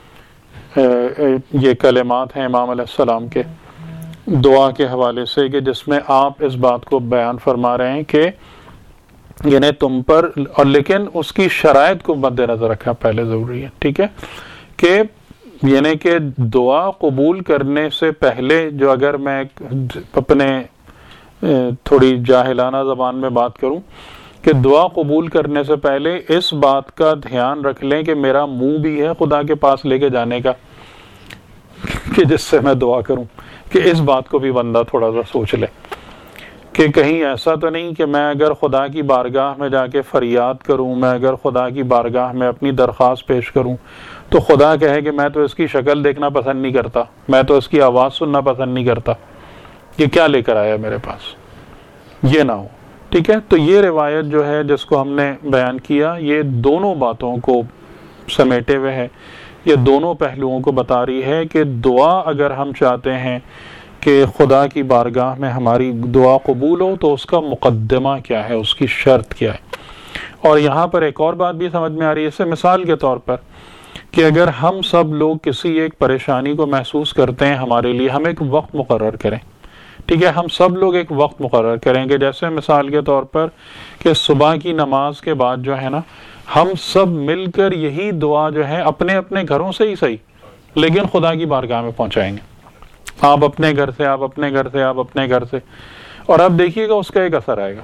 [SPEAKER 1] یہ کلمات ہیں امام علیہ السلام کے دعا کے حوالے سے، کہ جس میں آپ اس بات کو بیان فرما رہے ہیں کہ یعنی تم پر، اور لیکن اس کی شرائط کو مد نظر رکھنا پہلے ضروری ہے. ٹھیک ہے، کہ یعنی کہ دعا قبول کرنے سے پہلے، جو اگر میں اپنے تھوڑی جاہلانہ زبان میں بات کروں، کہ دعا قبول کرنے سے پہلے اس بات کا دھیان رکھ لیں کہ میرا منہ بھی ہے خدا کے پاس لے کے جانے کا کہ جس سے میں دعا کروں، کہ اس بات کو بھی بندہ تھوڑا سا سوچ لے کہ کہیں ایسا تو نہیں کہ میں اگر خدا کی بارگاہ میں جا کے فریاد کروں، میں اگر خدا کی بارگاہ میں اپنی درخواست پیش کروں تو خدا کہے کہ میں تو اس کی شکل دیکھنا پسند نہیں کرتا، میں تو اس کی آواز سننا پسند نہیں کرتا، یہ کیا لے کر آیا میرے پاس، یہ نہ ہو. ٹھیک ہے، تو یہ روایت جو ہے جس کو ہم نے بیان کیا، یہ دونوں باتوں کو سمیٹے ہوئے ہے، یہ دونوں پہلوؤں کو بتا رہی ہے کہ دعا اگر ہم چاہتے ہیں کہ خدا کی بارگاہ میں ہماری دعا قبول ہو تو اس کا مقدمہ کیا ہے، اس کی شرط کیا ہے. اور یہاں پر ایک اور بات بھی سمجھ میں آ رہی ہے، اسے مثال کے طور پر کہ اگر ہم سب لوگ کسی ایک پریشانی کو محسوس کرتے ہیں ہمارے لیے، ہم ایک وقت مقرر کریں، ٹھیک ہے، ہم سب لوگ ایک وقت مقرر کریں گے، جیسے مثال کے طور پر کہ صبح کی نماز کے بعد جو ہے نا ہم سب مل کر یہی دعا جو ہے اپنے اپنے گھروں سے ہی صحیح لیکن خدا کی بارگاہ میں پہنچائیں گے. آپ اپنے گھر سے، آپ اپنے گھر سے، آپ اپنے گھر سے، اور آپ دیکھیے گا اس کا ایک اثر آئے گا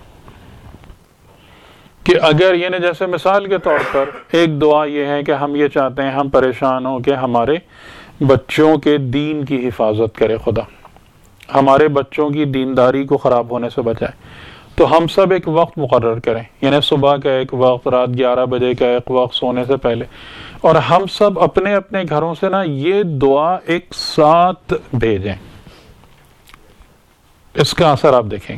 [SPEAKER 1] کہ اگر یعنی جیسے مثال کے طور پر ایک دعا یہ ہے کہ ہم یہ چاہتے ہیں، ہم پریشان ہوں کہ ہمارے بچوں کے دین کی حفاظت کرے خدا، ہمارے بچوں کی دینداری کو خراب ہونے سے بچائے، تو ہم سب ایک وقت مقرر کریں، یعنی صبح کا ایک وقت، رات 11 بجے کا ایک وقت سونے سے پہلے، اور ہم سب اپنے اپنے گھروں سے نا یہ دعا ایک ساتھ بھیجیں. اس کا اثر آپ دیکھیں گے.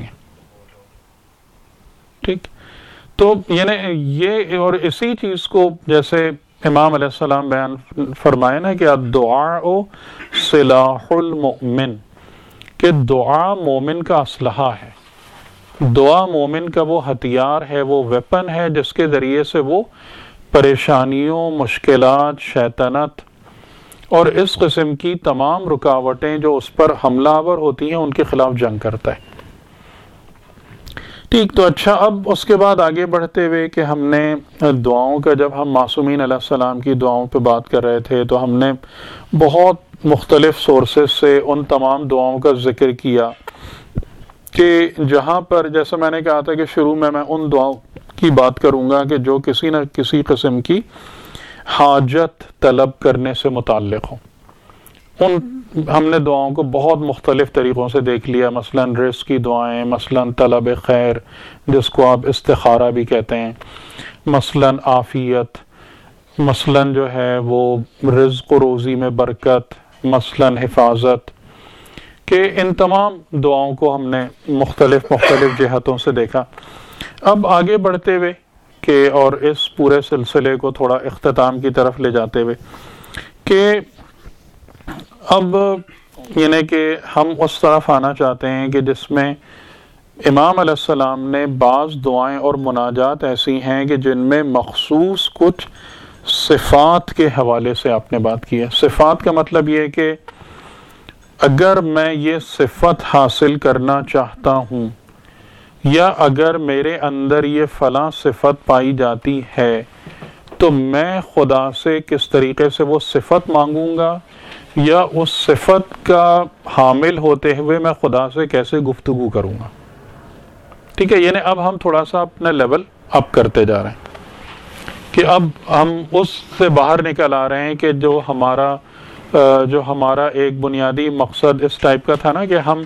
[SPEAKER 1] ٹھیک، تو یعنی یہ، اور اسی چیز کو جیسے امام علیہ السلام بیان فرمائے نا کہ الدعاء سلاح المؤمن، کہ دعا مومن کا اسلحہ ہے، دعا مومن کا وہ ہتھیار ہے، وہ ویپن ہے جس کے ذریعے سے وہ پریشانیوں، مشکلات، شیطنت اور اس قسم کی تمام رکاوٹیں جو اس پر حملہ آور ہوتی ہیں ان کے خلاف جنگ کرتا ہے. ٹھیک، تو اچھا، اب اس کے بعد آگے بڑھتے ہوئے کہ ہم نے دعاؤں کا، جب ہم معصومین علیہ السلام کی دعاؤں پہ بات کر رہے تھے تو ہم نے بہت مختلف سورسز سے ان تمام دعاؤں کا ذکر کیا کہ جہاں پر جیسے میں نے کہا تھا کہ شروع میں ان دعاؤں کی بات کروں گا کہ جو کسی نہ کسی قسم کی حاجت طلب کرنے سے متعلق ہوں. ہم نے دعاؤں کو بہت مختلف طریقوں سے دیکھ لیا، مثلا رزق کی دعائیں، مثلا طلب خیر جس کو آپ استخارہ بھی کہتے ہیں، مثلا عافیت، مثلا جو ہے وہ رزق و روزی میں برکت، مثلا حفاظت، کہ ان تمام دعاؤں کو ہم نے مختلف جہتوں سے دیکھا. اب آگے بڑھتے ہوئے کہ اور اس پورے سلسلے کو تھوڑا اختتام کی طرف لے جاتے ہوئے کہ اب یعنی کہ ہم اس طرف آنا چاہتے ہیں کہ جس میں امام علیہ السلام نے بعض دعائیں اور مناجات ایسی ہیں کہ جن میں مخصوص کچھ صفات کے حوالے سے آپ نے بات کی ہے. صفات کا مطلب یہ ہے کہ اگر میں یہ صفت حاصل کرنا چاہتا ہوں یا اگر میرے اندر یہ فلاں صفت پائی جاتی ہے تو میں خدا سے کس طریقے سے وہ صفت مانگوں گا، یا اس صفت کا حامل ہوتے ہوئے میں خدا سے کیسے گفتگو کروں گا. ٹھیک ہے، یعنی اب ہم تھوڑا سا اپنا لیول اپ کرتے جا رہے ہیں کہ اب ہم اس سے باہر نکل آ رہے ہیں کہ جو ہمارا ایک بنیادی مقصد اس ٹائپ کا تھا نا کہ ہم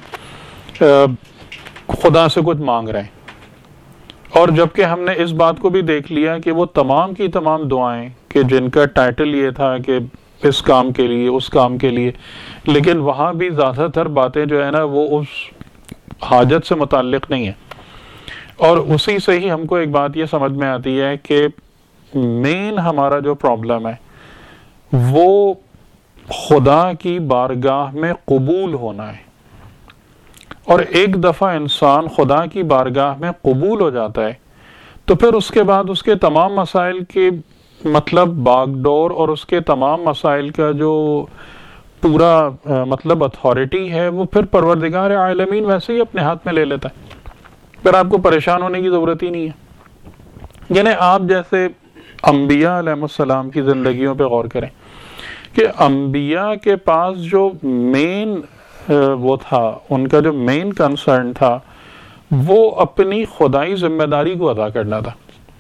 [SPEAKER 1] خدا سے کچھ مانگ رہے ہیں، اور جبکہ ہم نے اس بات کو بھی دیکھ لیا کہ وہ تمام کی تمام دعائیں کہ جن کا ٹائٹل یہ تھا کہ اس کام کے لیے، اس کام کے لیے، لیکن وہاں بھی زیادہ تر باتیں جو ہے نا وہ اس حاجت سے متعلق نہیں ہیں. اور اسی سے ہی ہم کو ایک بات یہ سمجھ میں آتی ہے کہ مین ہمارا جو پرابلم ہے وہ خدا کی بارگاہ میں قبول ہونا ہے. اور ایک دفعہ انسان خدا کی بارگاہ میں قبول ہو جاتا ہے تو پھر اس کے بعد اس کے تمام مسائل کے مطلب باغ ڈور اور اس کے تمام مسائل کا جو پورا مطلب اتھارٹی ہے وہ پھر پروردگار عالمین ویسے ہی اپنے ہاتھ میں لے لیتا ہے. پھر آپ کو پریشان ہونے کی ضرورت ہی نہیں ہے. یعنی آپ جیسے انبیاء علیہ السلام کی زندگیوں پہ غور کریں کہ انبیاء کے پاس جو مین وہ تھا، ان کا جو مین کنسرن تھا وہ اپنی خدائی ذمہ داری کو ادا کرنا تھا.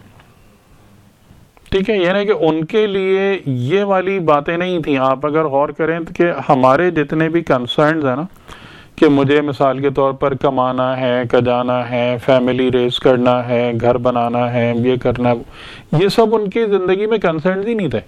[SPEAKER 1] ٹھیک ہے، یعنی کہ ان کے لیے یہ والی باتیں نہیں تھیں. آپ اگر غور کریں کہ ہمارے جتنے بھی کنسرنز ہیں نا کہ مجھے مثال کے طور پر کمانا ہے، کجانا ہے، فیملی ریز کرنا ہے، گھر بنانا ہے، یہ کرنا، یہ سب ان کی زندگی میں کنسرنز ہی نہیں تھے.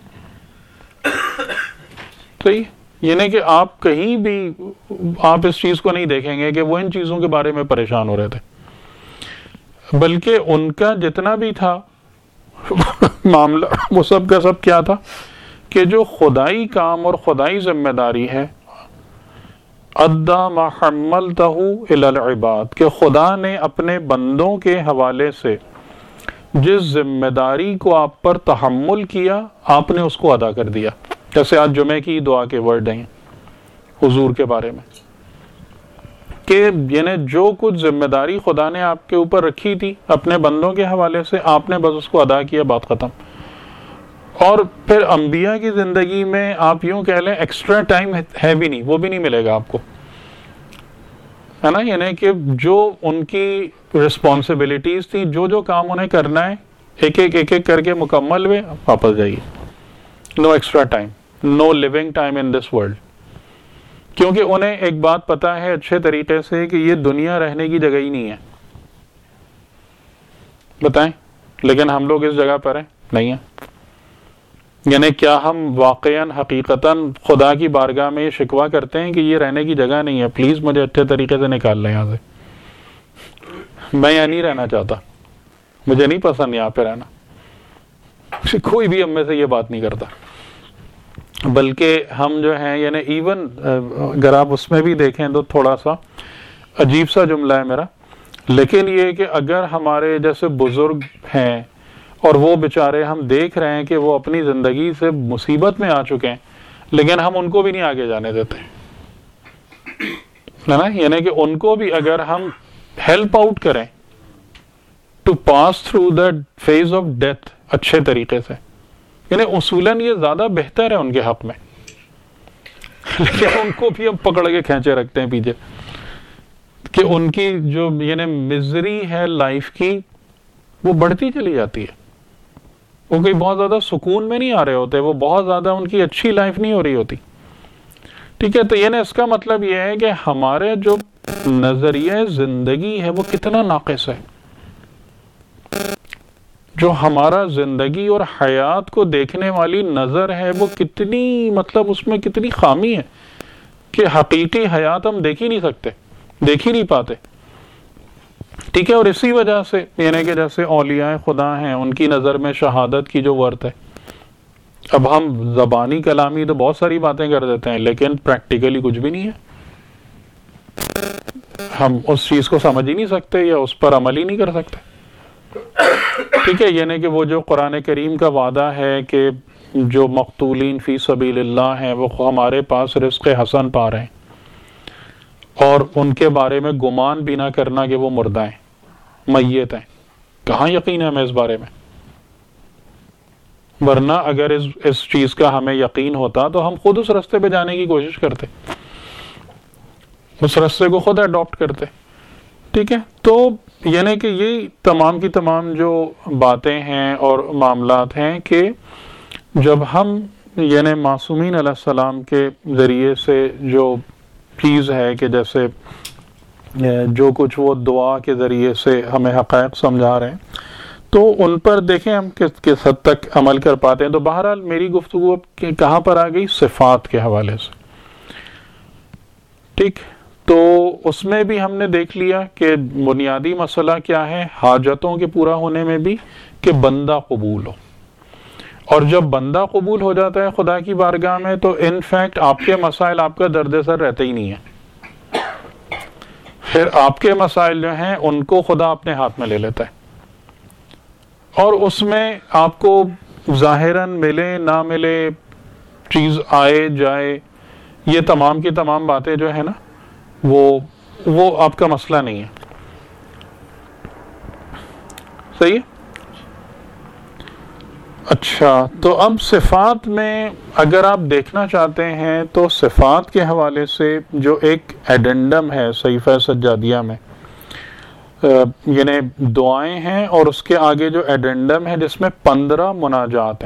[SPEAKER 1] صحیح، یعنی کہ آپ کہیں بھی آپ اس چیز کو نہیں دیکھیں گے کہ وہ ان چیزوں کے بارے میں پریشان ہو رہے تھے، بلکہ ان کا جتنا بھی تھا معاملہ وہ سب کا سب کیا تھا کہ جو خدائی کام اور خدائی ذمہ داری ہے ادا ما حملتہ الی العباد، کہ خدا نے اپنے بندوں کے حوالے سے جس ذمہ داری کو آپ پر تحمل کیا آپ نے اس کو ادا کر دیا. جیسے آج جمعے کی دعا کے ورڈ ہیں حضور کے بارے میں کہ یعنی جو کچھ ذمہ داری خدا نے آپ کے اوپر رکھی تھی اپنے بندوں کے حوالے سے آپ نے بس اس کو ادا کیا، بات ختم. اور پھر انبیاء کی زندگی میں آپ یوں کہہ لیں ایکسٹرا ٹائم ہے بھی نہیں، وہ بھی نہیں ملے گا آپ کو، ہے نا. یعنی کہ جو ان کی رسپانسبلٹیز تھی، جو کام انہیں کرنا ہے ایک ایک کر کے مکمل ہوئے، واپس جائیے. No extra time, no living time in this world. کیونکہ انہیں ایک بات پتا ہے اچھے طریقے سے کہ یہ دنیا رہنے کی جگہ ہی نہیں ہے. بتائیں، لیکن ہم لوگ اس جگہ پر ہیں نہیں ہیں. یعنی کیا ہم واقعاً حقیقتاً خدا کی بارگاہ میں یہ شکوہ کرتے ہیں کہ یہ رہنے کی جگہ نہیں ہے، پلیز مجھے اچھے طریقے سے نکال لیں یہاں سے، میں یہاں نہیں رہنا چاہتا، مجھے نہیں پسند یہاں پہ رہنا. کوئی بھی ہم میں سے یہ بات نہیں کرتا. بلکہ ہم جو ہیں یعنی ایون اگر آپ اس میں بھی دیکھیں تو تھوڑا سا عجیب سا جملہ ہے میرا، لیکن یہ کہ اگر ہمارے جیسے بزرگ ہیں اور وہ بیچارے ہم دیکھ رہے ہیں کہ وہ اپنی زندگی سے مصیبت میں آ چکے ہیں، لیکن ہم ان کو بھی نہیں آگے جانے دیتے، ہے نا. یعنی کہ ان کو بھی اگر ہم ہیلپ آؤٹ کریں to pass through the phase of death اچھے طریقے سے، یعنی اصولاً یہ زیادہ بہتر ہے ان کے حق میں، لیکن ان کو بھی ہم پکڑ کے کھینچے رکھتے ہیں پیچھے کہ ان کی جو یعنی مزری ہے لائف کی وہ بڑھتی چلی جاتی ہے. وہ کوئی بہت زیادہ سکون میں نہیں آ رہے ہوتے، وہ بہت زیادہ ان کی اچھی لائف نہیں ہو رہی ہوتی. ٹھیک ہے، تو یعنی اس کا مطلب یہ ہے کہ ہمارے جو نظریہ زندگی ہے وہ کتنا ناقص ہے. جو ہمارا زندگی اور حیات کو دیکھنے والی نظر ہے وہ کتنی مطلب اس میں کتنی خامی ہے کہ حقیقی حیات ہم دیکھ ہی نہیں سکتے، دیکھ ہی نہیں پاتے. ٹھیک ہے، اور اسی وجہ سے یعنی کہ جیسے اولیاء خدا ہیں ان کی نظر میں شہادت کی جو ورت ہے، اب ہم زبانی کلامی تو بہت ساری باتیں کر دیتے ہیں لیکن پریکٹیکلی کچھ بھی نہیں ہے. ہم اس چیز کو سمجھ ہی نہیں سکتے یا اس پر عمل ہی نہیں کر سکتے. ٹھیک ہے، یعنی کہ وہ جو قرآن کریم کا وعدہ ہے کہ جو مقتولین فی سبیل اللہ ہیں وہ ہمارے پاس رزق حسن پا رہے ہیں، اور ان کے بارے میں گمان بھی نہ کرنا کہ وہ مردہ ہیں، میت ہیں. کہاں یقین ہے ہمیں اس بارے میں؟ ورنہ اگر اس چیز کا ہمیں یقین ہوتا تو ہم خود اس رستے پہ جانے کی کوشش کرتے، اس رستے کو خود اڈاپٹ کرتے. ٹھیک ہے، تو یعنی کہ یہ تمام کی تمام جو باتیں ہیں اور معاملات ہیں کہ جب ہم یعنی معصومین علیہ السلام کے ذریعے سے جو چیز ہے کہ جیسے جو کچھ وہ دعا کے ذریعے سے ہمیں حقائق سمجھا رہے ہیں تو ان پر دیکھیں ہم کس حد تک عمل کر پاتے ہیں. تو بہرحال میری گفتگو کہاں پر آ گئی؟ صفات کے حوالے سے. ٹھیک، تو اس میں بھی ہم نے دیکھ لیا کہ بنیادی مسئلہ کیا ہے حاجتوں کے پورا ہونے میں بھی کہ بندہ قبول ہو. اور جب بندہ قبول ہو جاتا ہے خدا کی بارگاہ میں تو انفیکٹ آپ کے مسائل آپ کا درد سر رہتے ہی نہیں ہے. پھر آپ کے مسائل جو ہیں ان کو خدا اپنے ہاتھ میں لے لیتا ہے، اور اس میں آپ کو ظاہراً ملے نہ ملے چیز آئے جائے، یہ تمام کی تمام باتیں جو ہے نا وہ آپ کا مسئلہ نہیں ہے. صحیح ہے؟ اچھا، تو اب صفات میں اگر آپ دیکھنا چاہتے ہیں تو صفات کے حوالے سے جو ایک ایڈنڈم ہے صحیفہ سجادیہ میں یعنی دعائیں ہیں اور اس کے آگے جو ایڈنڈم ہے جس میں 15 مناجات ہیں.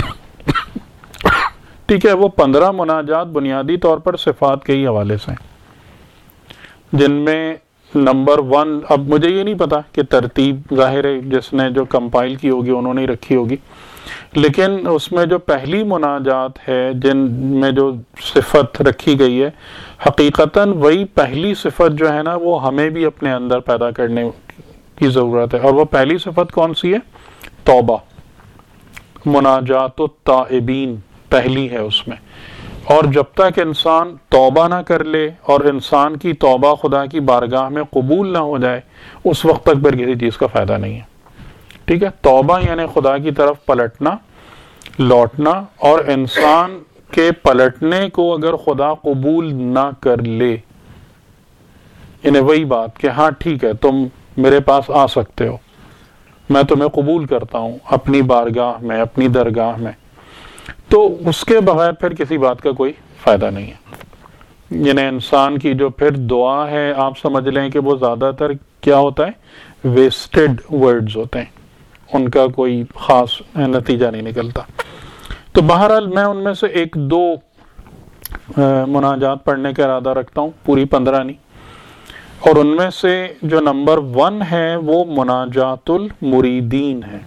[SPEAKER 1] ٹھیک ہے، وہ 15 مناجات بنیادی طور پر صفات کے ہی حوالے سے ہیں، جن میں نمبر 1، اب مجھے یہ نہیں پتا کہ ترتیب ظاہر ہے جس نے جو کمپائل کی ہوگی انہوں نے رکھی ہوگی، لیکن اس میں جو پہلی مناجات ہے جن میں جو صفت رکھی گئی ہے حقیقتاً وہی پہلی صفت جو ہے نا وہ ہمیں بھی اپنے اندر پیدا کرنے کی ضرورت ہے. اور وہ پہلی صفت کون سی ہے؟ توبہ. مناجات التائبین پہلی ہے اس میں، اور جب تک انسان توبہ نہ کر لے اور انسان کی توبہ خدا کی بارگاہ میں قبول نہ ہو جائے اس وقت تک پھر کسی چیز کا فائدہ نہیں ہے. ٹھیک ہے, توبہ یعنی خدا کی طرف پلٹنا, لوٹنا, اور انسان کے پلٹنے کو اگر خدا قبول نہ کر لے, یعنی وہی بات کہ ہاں ٹھیک ہے تم میرے پاس آ سکتے ہو, میں تمہیں قبول کرتا ہوں اپنی بارگاہ میں, اپنی درگاہ میں, تو اس کے بغیر پھر کسی بات کا کوئی فائدہ نہیں ہے. یعنی انسان کی جو پھر دعا ہے آپ سمجھ لیں کہ وہ زیادہ تر کیا ہوتا ہے, ویسٹڈ ورڈز ہوتے ہیں, ان کا کوئی خاص نتیجہ نہیں نکلتا. تو بہرحال میں ان میں سے ایک دو مناجات پڑھنے کا ارادہ رکھتا ہوں, پوری 15 نہیں. اور ان میں سے جو نمبر 1 ہے وہ مناجات المریدین ہے.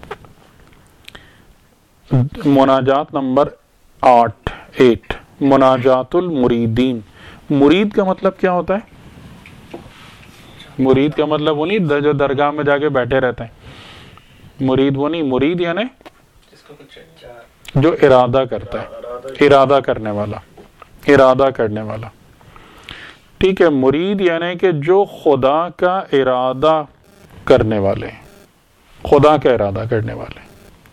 [SPEAKER 1] مناجات نمبر 8 مناجات المریدین. مرید کا مطلب کیا ہوتا ہے؟ مرید کا مطلب وہ نہیں جو درگاہ میں جا کے بیٹھے رہتے ہیں, مرید وہ نہیں. مرید یعنی جو ارادہ کرتا ہے, ارادہ کرنے والا, ارادہ کرنے والا. ٹھیک ہے, مرید یعنی کہ جو خدا کا ارادہ کرنے والے, خدا کا ارادہ کرنے والے.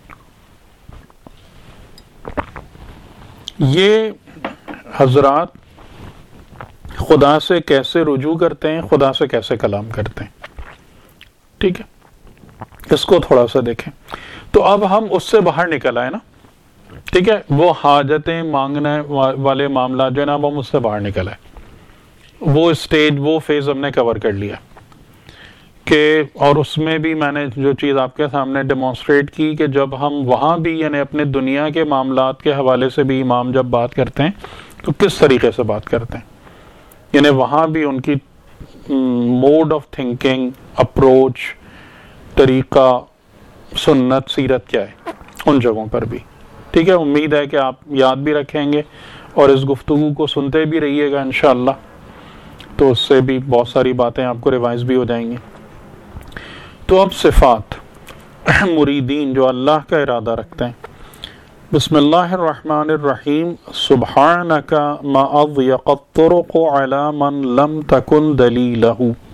[SPEAKER 1] یہ حضرات خدا سے کیسے رجوع کرتے ہیں, خدا سے کیسے کلام کرتے ہیں. ٹھیک ہے, اس کو تھوڑا سا دیکھیں. تو اب ہم اس سے باہر نکل آئے نا, ٹھیک ہے, وہ حاجتیں مانگنے والے معاملات جو ہے نا, اب ہم اس سے باہر نکل آئے. وہ اسٹیج, وہ فیز ہم نے کور کر لیا کہ, اور اس میں بھی میں نے جو چیز آپ کے سامنے ڈیمونسٹریٹ کی کہ جب ہم وہاں بھی یعنی اپنے دنیا کے معاملات کے حوالے سے بھی امام جب بات کرتے ہیں تو کس طریقے سے بات کرتے ہیں, یعنی وہاں بھی ان کی موڈ آف تھنکنگ, اپروچ, طریقہ, سنت, سیرت کیا ہے ان جگہوں پر بھی. ٹھیک ہے, امید ہے کہ آپ یاد بھی رکھیں گے اور اس گفتگو کو سنتے بھی رہیے گا انشاءاللہ, تو اس سے بھی بہت ساری باتیں آپ کو ریوائز بھی ہو جائیں گی. تو اب صفات مریدین جو اللہ کا ارادہ رکھتے ہیں. بسم اللہ الرحمن الرحیم. سبحانک ما اضیق الطرق علی من لم تکن دلیلہ.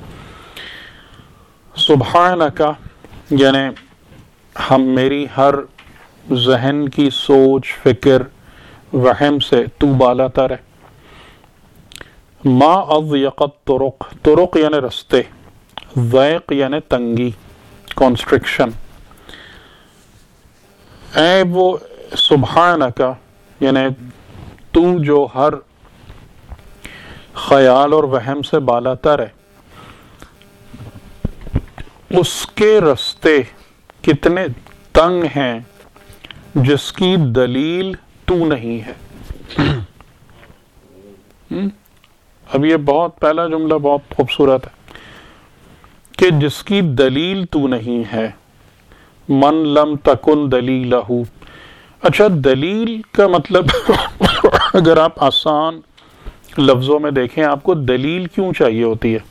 [SPEAKER 1] سبحانک یعنی ہم میری ہر ذہن کی سوچ, فکر, وہم سے تو بالا تر ہے. ما اضیق الطرق, طرق یعنی رستے, ضیق یعنی تنگی, کنسٹرکشن. اے وہ سبحانکا یعنی تو جو ہر خیال اور وہم سے بالا تر ہے, اس کے رستے کتنے تنگ ہیں جس کی دلیل تو نہیں ہے. اب یہ بہت پہلا جملہ بہت خوبصورت ہے کہ جس کی دلیل تو نہیں ہے. من لم تکن دلیلہ. اچھا, دلیل کا مطلب اگر آپ آسان لفظوں میں دیکھیں, آپ کو دلیل کیوں چاہیے ہوتی ہے,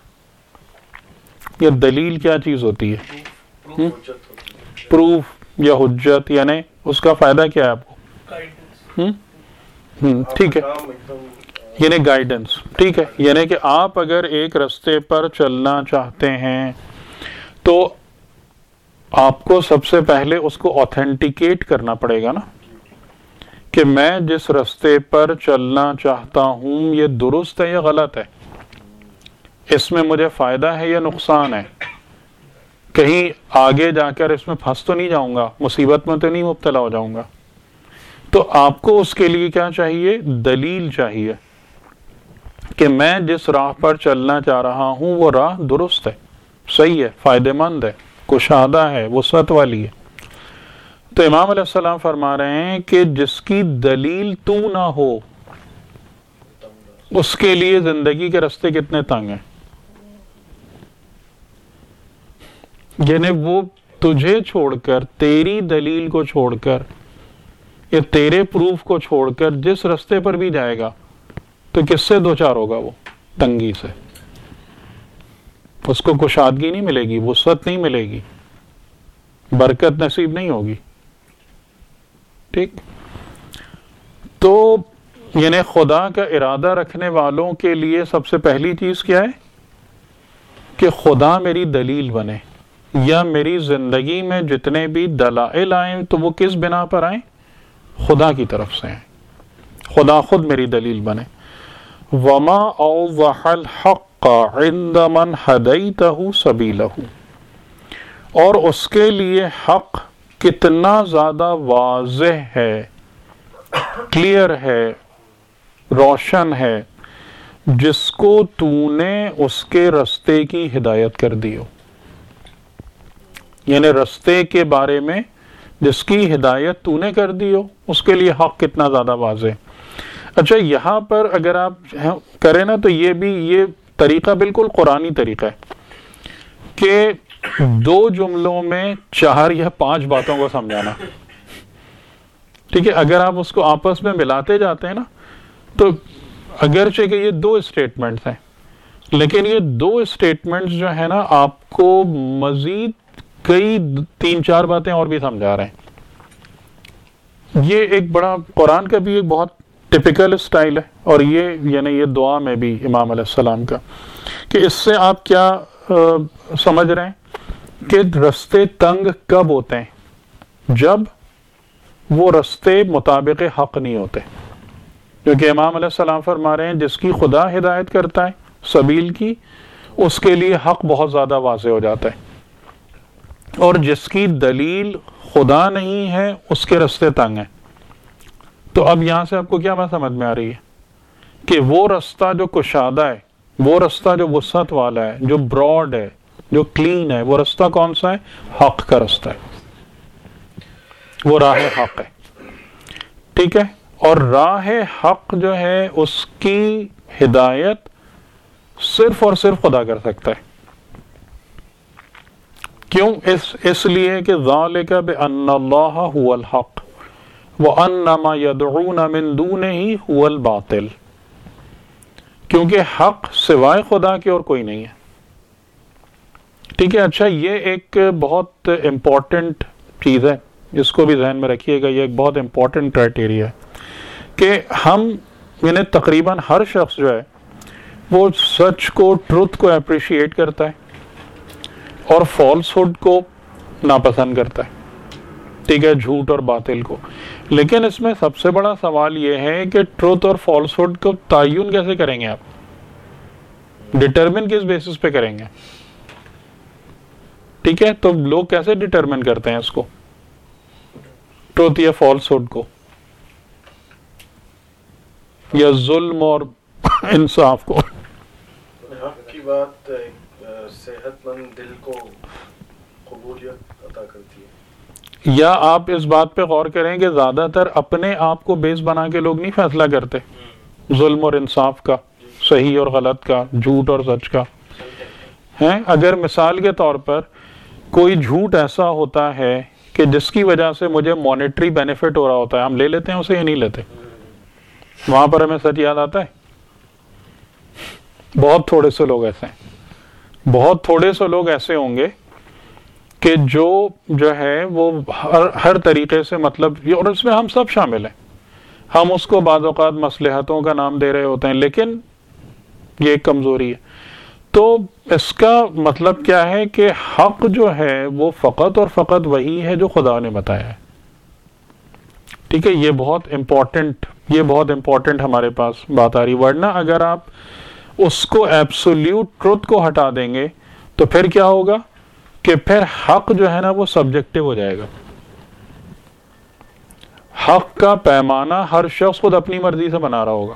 [SPEAKER 1] یا دلیل کیا چیز ہوتی ہے؟ پروف یا حجت, یعنی اس کا فائدہ کیا ہے آپ کو؟ ٹھیک ہے, یعنی گائیڈنس. ٹھیک ہے, یعنی کہ آپ اگر ایک رستے پر چلنا چاہتے ہیں تو آپ کو سب سے پہلے اس کو آتھینٹیکیٹ کرنا پڑے گا نا, کہ میں جس رستے پر چلنا چاہتا ہوں یہ درست ہے یا غلط ہے, اس میں مجھے فائدہ ہے یا نقصان ہے, کہیں آگے جا کر اس میں پھنس تو نہیں جاؤں گا, مصیبت میں تو نہیں مبتلا ہو جاؤں گا. تو آپ کو اس کے لیے کیا چاہیے؟ دلیل چاہیے کہ میں جس راہ پر چلنا چاہ رہا ہوں وہ راہ درست ہے, صحیح ہے, فائدہ مند ہے, کشادہ ہے, وسعت والی ہے. تو امام علیہ السلام فرما رہے ہیں کہ جس کی دلیل تو نہ ہو اس کے لیے زندگی کے راستے کتنے تنگ ہیں. یعنی وہ تجھے چھوڑ کر, تیری دلیل کو چھوڑ کر یا تیرے پروف کو چھوڑ کر جس رستے پر بھی جائے گا تو کس سے دوچار ہوگا؟ وہ تنگی سے. اس کو کشادگی نہیں ملے گی, وسعت نہیں ملے گی, برکت نصیب نہیں ہوگی. ٹھیک, تو یعنی خدا کا ارادہ رکھنے والوں کے لیے سب سے پہلی چیز کیا ہے کہ خدا میری دلیل بنے، یا میری زندگی میں جتنے بھی دلائل آئیں تو وہ کس بنا پر آئیں؟ خدا کی طرف سے آئیں، خدا خود میری دلیل بنے۔ وَمَا أَوْضَحَ الْحَقَّ عِنْدَ مَنْ هَدَيْتَهُ سَبِيلَهُ، اور اس کے لیے حق کتنا زیادہ واضح ہے، کلیئر ہے، روشن ہے، جس کو تو نے اس کے رستے کی ہدایت کر دی ہو، یعنی رستے کے بارے میں جس کی ہدایت تو نے کر دی ہو اس کے لیے حق کتنا زیادہ واضح۔ اچھا یہاں پر اگر آپ کریں نا تو یہ طریقہ بالکل قرآنی طریقہ ہے کہ 2 جملوں میں 4 یا 5 باتوں کو سمجھانا، ٹھیک ہے؟ اگر آپ اس کو آپس میں ملاتے جاتے ہیں نا تو اگرچہ کہ یہ 2 اسٹیٹمنٹس ہیں، لیکن یہ 2 اسٹیٹمنٹس جو ہے نا آپ کو مزید کئی 3-4 باتیں اور بھی سمجھا رہے ہیں۔ یہ ایک بڑا قرآن کا بھی ایک بہت ٹپیکل اسٹائل ہے، اور یہ یعنی یہ دعا میں بھی امام علیہ السلام کا، کہ اس سے آپ کیا سمجھ رہے ہیں کہ رستے تنگ کب ہوتے ہیں؟ جب وہ رستے مطابق حق نہیں ہوتے، کیونکہ امام علیہ السلام فرما رہے ہیں جس کی خدا ہدایت کرتا ہے سبیل کی، اس کے لیے حق بہت زیادہ واضح ہو جاتا ہے، اور جس کی دلیل خدا نہیں ہے اس کے رستے تنگ ہیں۔ تو اب یہاں سے آپ کو کیا بات سمجھ میں آ رہی ہے کہ وہ رستہ جو کشادہ ہے، وہ رستہ جو وسعت والا ہے، جو براڈ ہے، جو کلین ہے، وہ رستہ کون سا ہے؟ حق کا رستہ ہے، وہ راہ حق ہے، ٹھیک ہے؟ اور راہ حق جو ہے اس کی ہدایت صرف اور صرف خدا کر سکتا ہے۔ کیوں؟ اس لیے کہ ذالک بأن اللہ هو الحق وَأَنَّ مَا يَدْعُونَ مِن دُونِهِ هُوَ الْبَاطِلُ، کیونکہ حق سوائے خدا کے اور کوئی نہیں ہے، ٹھیک ہے؟ اچھا یہ ایک بہت امپورٹنٹ چیز ہے، اس کو بھی ذہن میں رکھیے گا، یہ ایک بہت امپورٹنٹ کرائٹیریا ہے کہ ہم یعنی تقریباً ہر شخص جو ہے وہ سچ کو، ٹروتھ کو اپریشیٹ کرتا ہے اور فالس ہوڈ کو ناپسند کرتا ہے، ٹھیک ہے، جھوٹ اور باطل کو۔ لیکن اس میں سب سے بڑا سوال یہ ہے کہ ٹروتھ اور فالس ہوڈ کو تعین کیسے کریں گے آپ؟ ڈٹرمن کس بیسس پہ کریں گے؟ ٹھیک ہے، تو لوگ کیسے ڈٹرمن کرتے ہیں اس کو، ٹروتھ یا فالس ہوڈ کو، یا ظلم اور انصاف کو؟
[SPEAKER 3] حق کی بات صحت مند دل کو قبولیت عطا کرتی ہے۔
[SPEAKER 1] یا آپ اس بات پہ غور کریں کہ زیادہ تر اپنے آپ کو بیس بنا کے لوگ نہیں فیصلہ کرتے، ظلم اور انصاف کا، صحیح اور غلط کا، جھوٹ اور سچ کا ہیں۔ اگر مثال کے طور پر کوئی جھوٹ ایسا ہوتا ہے کہ جس کی وجہ سے مجھے مانیٹری بینیفٹ ہو رہا ہوتا ہے، ہم لے لیتے ہیں اسے یا نہیں لیتے؟ وہاں پر ہمیں سچ یاد آتا ہے؟ بہت تھوڑے سے لوگ ایسے ہیں، بہت تھوڑے سے لوگ ایسے ہوں گے کہ جو ہے وہ ہر طریقے سے مطلب، اور اس میں ہم سب شامل ہیں، ہم اس کو بعض اوقات مصلحتوں کا نام دے رہے ہوتے ہیں، لیکن یہ ایک کمزوری ہے۔ تو اس کا مطلب کیا ہے کہ حق جو ہے وہ فقط اور فقط وہی ہے جو خدا نے بتایا ہے، ٹھیک ہے؟ یہ بہت امپورٹنٹ ہمارے پاس بات آ رہی، ورنہ اگر آپ اس کو ایبسولیوٹ ٹروتھ کو ہٹا دیں گے تو پھر کیا ہوگا کہ پھر حق جو ہے نا وہ سبجیکٹو ہو جائے گا۔ حق کا پیمانہ ہر شخص خود اپنی مرضی سے بنا رہا ہوگا،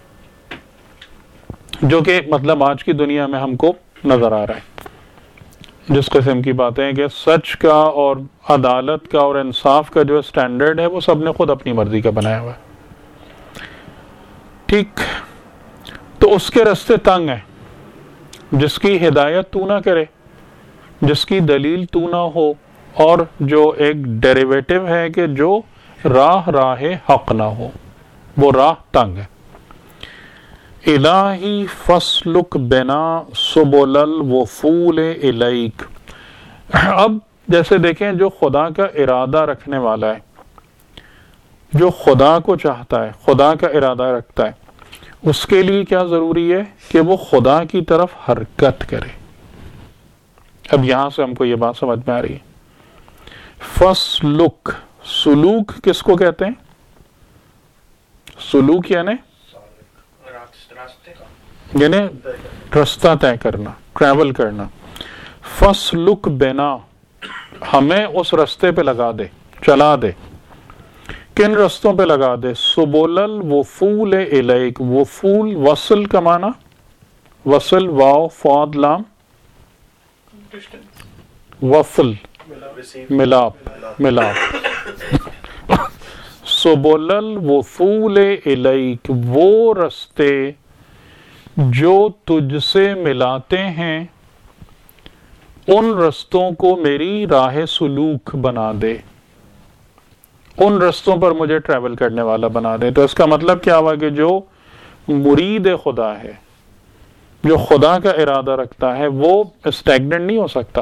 [SPEAKER 1] جو کہ مطلب آج کی دنیا میں ہم کو نظر آ رہا ہے، جس قسم کی باتیں ہیں کہ سچ کا اور عدالت کا اور انصاف کا جو سٹینڈرڈ ہے وہ سب نے خود اپنی مرضی کا بنایا ہوا ہے، ٹھیک؟ تو اس کے رستے تنگ ہیں، جس کی ہدایت تو نہ کرے، جس کی دلیل تو نہ ہو، اور جو ایک ڈیریویٹو ہے کہ جو راہ حق نہ ہو، وہ راہ تنگ ہے۔ الہی فسلک بنا سبل الوصول الیک۔ اب جیسے دیکھیں جو خدا کا ارادہ رکھنے والا ہے، جو خدا کو چاہتا ہے، خدا کا ارادہ رکھتا ہے، اس کے لیے کیا ضروری ہے کہ وہ خدا کی طرف حرکت کرے. اب یہاں سے ہم کو یہ بات سمجھ میں آ رہی ہے. فسلک، سلوک کس کو کہتے ہیں؟ سلوک یعنی رستہ طے کرنا، ٹریول کرنا. فسلک بنا، ہمیں اس رستے پہ لگا دے، چلا دے. کن رستوں پہ لگا دے؟ سبل الوصول الیک. وصول، وصل کا معنی، وصل واو فاد لام، وصل ملاپ، ملاپ. سبل الوصول الیک، وہ رستے جو تجھ سے ملاتے ہیں، ان رستوں کو میری راہ سلوک بنا دے، ان رستوں پر مجھے ٹریول کرنے والا بنا دے. تو اس کا مطلب کیا ہوا کہ جو مرید خدا ہے، جو خدا کا ارادہ رکھتا ہے، وہ اسٹیگننٹ نہیں ہو سکتا.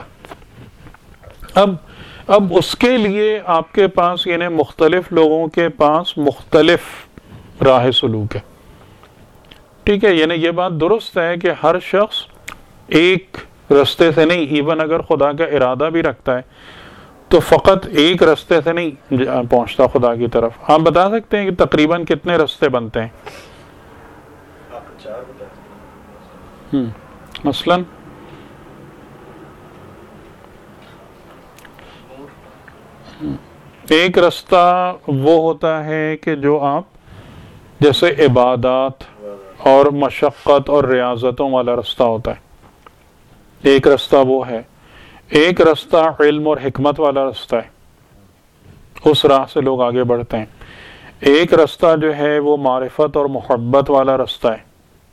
[SPEAKER 1] اب اس کے لیے آپ کے پاس، یعنی مختلف لوگوں کے پاس مختلف راہ سلوک ہے. ٹھیک ہے، یعنی یہ بات درست ہے کہ ہر شخص ایک رستے سے نہیں، ایون اگر خدا کا ارادہ بھی رکھتا ہے تو فقط ایک رستے سے نہیں پہنچتا خدا کی طرف. آپ بتا سکتے ہیں کہ تقریباً کتنے رستے بنتے ہیں؟ مثلاً ایک رستہ وہ ہوتا ہے کہ جو آپ جیسے عبادات اور مشقت اور ریاضتوں والا رستہ ہوتا ہے، ایک رستہ وہ ہے. ایک رستہ علم اور حکمت والا رستہ ہے، اس راہ سے لوگ آگے بڑھتے ہیں. ایک رستہ جو ہے وہ معرفت اور محبت والا رستہ ہے.